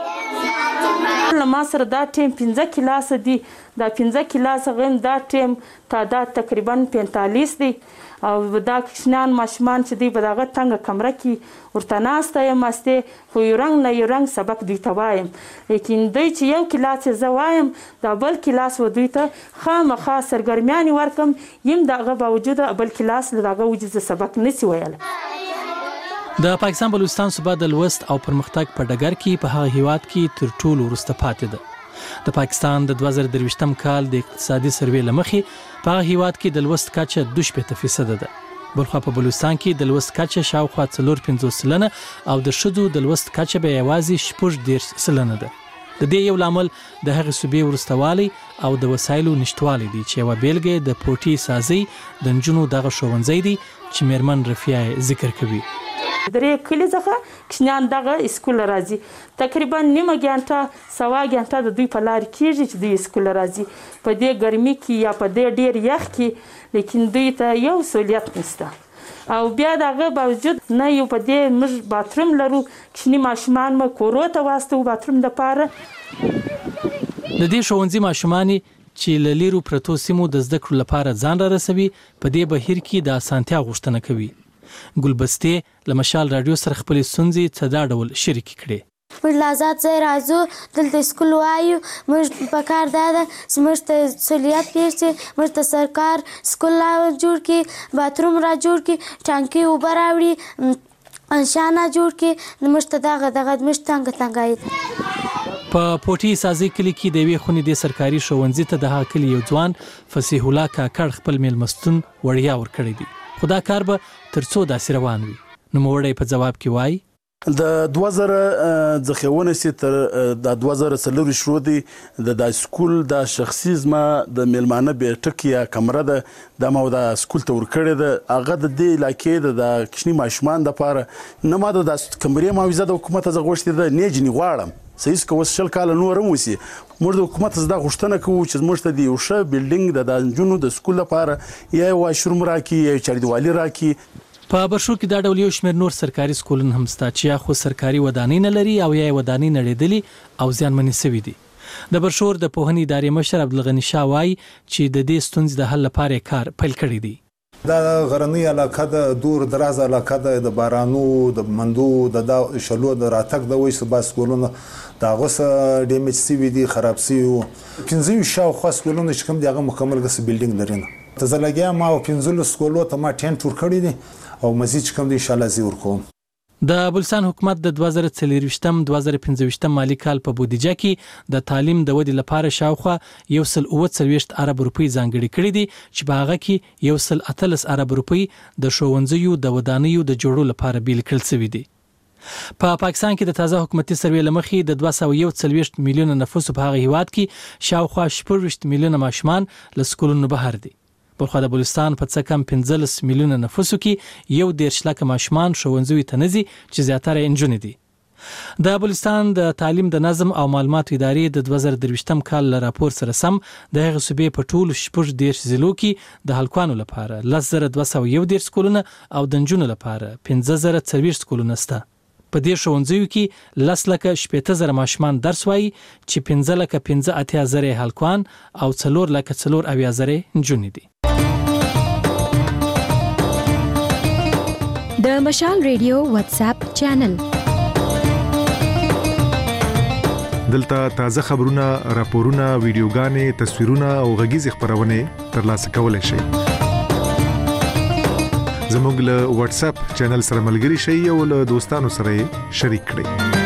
ما سره دا ټیم 15 کلاس دي دا 15 کلاس غیم دا ټیم تعداد تقریبا 45 دي او دا کښنان ماشومان چې دی په دغه څنګه کمره کې ورته ناسته یم استه خو یو رنګ نه یو رنګ سبق دوی ته وایم لیکن دوی چې یو کلاس زه وایم دا بل کلاس و دوی ته خامخا سرګرمیانې ورکم یم دغه باوجود بل کلاس له دغه وجې سبق نسی ویل. د پاکستان بلوچستان صوبه د لوست او پرمختګ په ډګر کې په هغه هیواد کې تر ټولو وروسته پاتې ده. د پاکستان د 2023م کال د اقتصادي سروې لمخې په هغه هیواد کې د لوست کچه 2% ده. بلخوا په بلوچستان کې د لوست کچه شاوخوا 4.50% او د ښځو د لوست کچه به یوازې 10% ده. د دې یو لامل د هغه صوبې ورستوالي او د وسایلو نشټوالي دي چې یو بیلګه د پوټي سازي د نجونو دغه ښوونځی دی چې میرمن رفیع ذکر کوي. درې کلی څخه کښنان دغه اسکول راځي تقریبا نیمه ګنټه سوا ګنټه د دوی په لار کېږي چې دوی اسکول راځي په دې ګرمي کې یا په دې ډیر یخ کې لیکن دوی ته یو سہولیت نشته او بیا دغه باوجود نه یو په دې موږ باتروم لرو کښنی ماشومان مو کورو ته واسطو باتروم د پاره. د دې ښوونځي ماشومان چې له لیرو پرتو سیمو د زده کړو لپاره ځان را رسوي په دې بهیر کې د اسانتیا غوښتنه کوي. ګلبستې له مشال رادیو سره خپل ستونزې څه دا ډول شریک کړي. موږ لازات ځای راځو دلته سکول وایو موږ په کار دا ده چې موږ ته سہولیت کړي موږ ته سرکار سکول را جوړ کړي باتروم را جوړ کړي ټانکي اوبه راوړي انشانه جوړ کړي موږ ته دغه موږ څنګه په پوټي سازي کلی کې د یوې خونې د سرکاري ښوونځي ته د هغه کلی یو ځوان فصیح الله کاکړ خپل میلمستون وړیا ورکړی دی. خدا کار به تر څو داسې روان وي. نو موړی په جواب کې وای د 2000 ځخونه سي تر د 2000 شروع دي د سکول د شخصي زما د میلمانه به ټکیا کمره د مو د سکول ته ورکړی د هغه د دې علاقې د کښنی ماشومان د پاره نه ما د کمرې معاوضه د حکومت ز غوښتي د نیجنی غواړم سېس کو وسل کال نور موسی موږ د حکومت زده غوښتنه کوو چې موږ ته دی یو ښه بلډینګ د جنونو د سکول لپاره یا واشروم راکې یا چاردیوالي راکې. په برشو کې دا ډول یو شمېر نور سرکاري سکولونه هم شته چې یا خو سرکاري ودانۍ نه لري او یا ودانۍ نړېدلي او زیانمنې شوي دي. د برشور د پوهنې ادارې مشر عبدالغني شاه وایي چې د دې ستونزې د حل لپاره کار پیل کړی دی. دا غرنی علاقه د دور دراز علاقه د بارانو د مندو د شلو د راتګ د وې سبا سکولونه دا غوس ډیمیج سی وی دي خراب سی او 15 شاو خاص سکولونه چې کوم دغه مکمل غس بلډینګ لري نه ته زلګیا ما 15 سکولو ته ما ټین ټور کړی دي او مزید کوم دي ان شاء الله زی ورکوم. د بلوچستان حکومت د 2024-2025 مالی کال په بودیجه کې د تعلیم د ودې لپاره شاوخوا 140 ارب روپۍ ځانګړي کړي دي چې په هغه کې 118 ارب روپۍ د ښوونځیو د ودانیو د جوړولو لپاره بیل کړل شوی دي. په پاکستان کې د تازه حکومتي سروې لمخې د 241 میلیونه نفوس په هغه هیواد کې شاوخوا 14 میلیونه ماشومان له سکولونو بهر دي. په خو د بلوچستان په څه کم 15 میلیونه نفوس کې 1.5 لک ماشومان ښوونځي ته نزي چې زیاتره انجونې دي. د بلوچستان د تعلیم د نظم او معلوماتو ادارې د 2023 کال له راپور سره سم د هغه صوبې په ټولو 14 ضلعو کې د هلکانو لپاره 10211 سکولونه او د نجونو لپاره 15040 سکولونه شته. په دې ښوونځیو کې 10,80,000 ماشومان درس وایي چې 15,15,000 هلکان او 4,04,000 نجونې دي. د مشال ریډیو واتس اپ چینل دلته تازه خبرونه، راپورونه، ویډیوګانې، تصویرونه او غږیز خبرونه ترلاسه کولای شئ. زموږ له واتس اپ چینل سره ملګري شئ او له دوستانو سره شریک کړئ.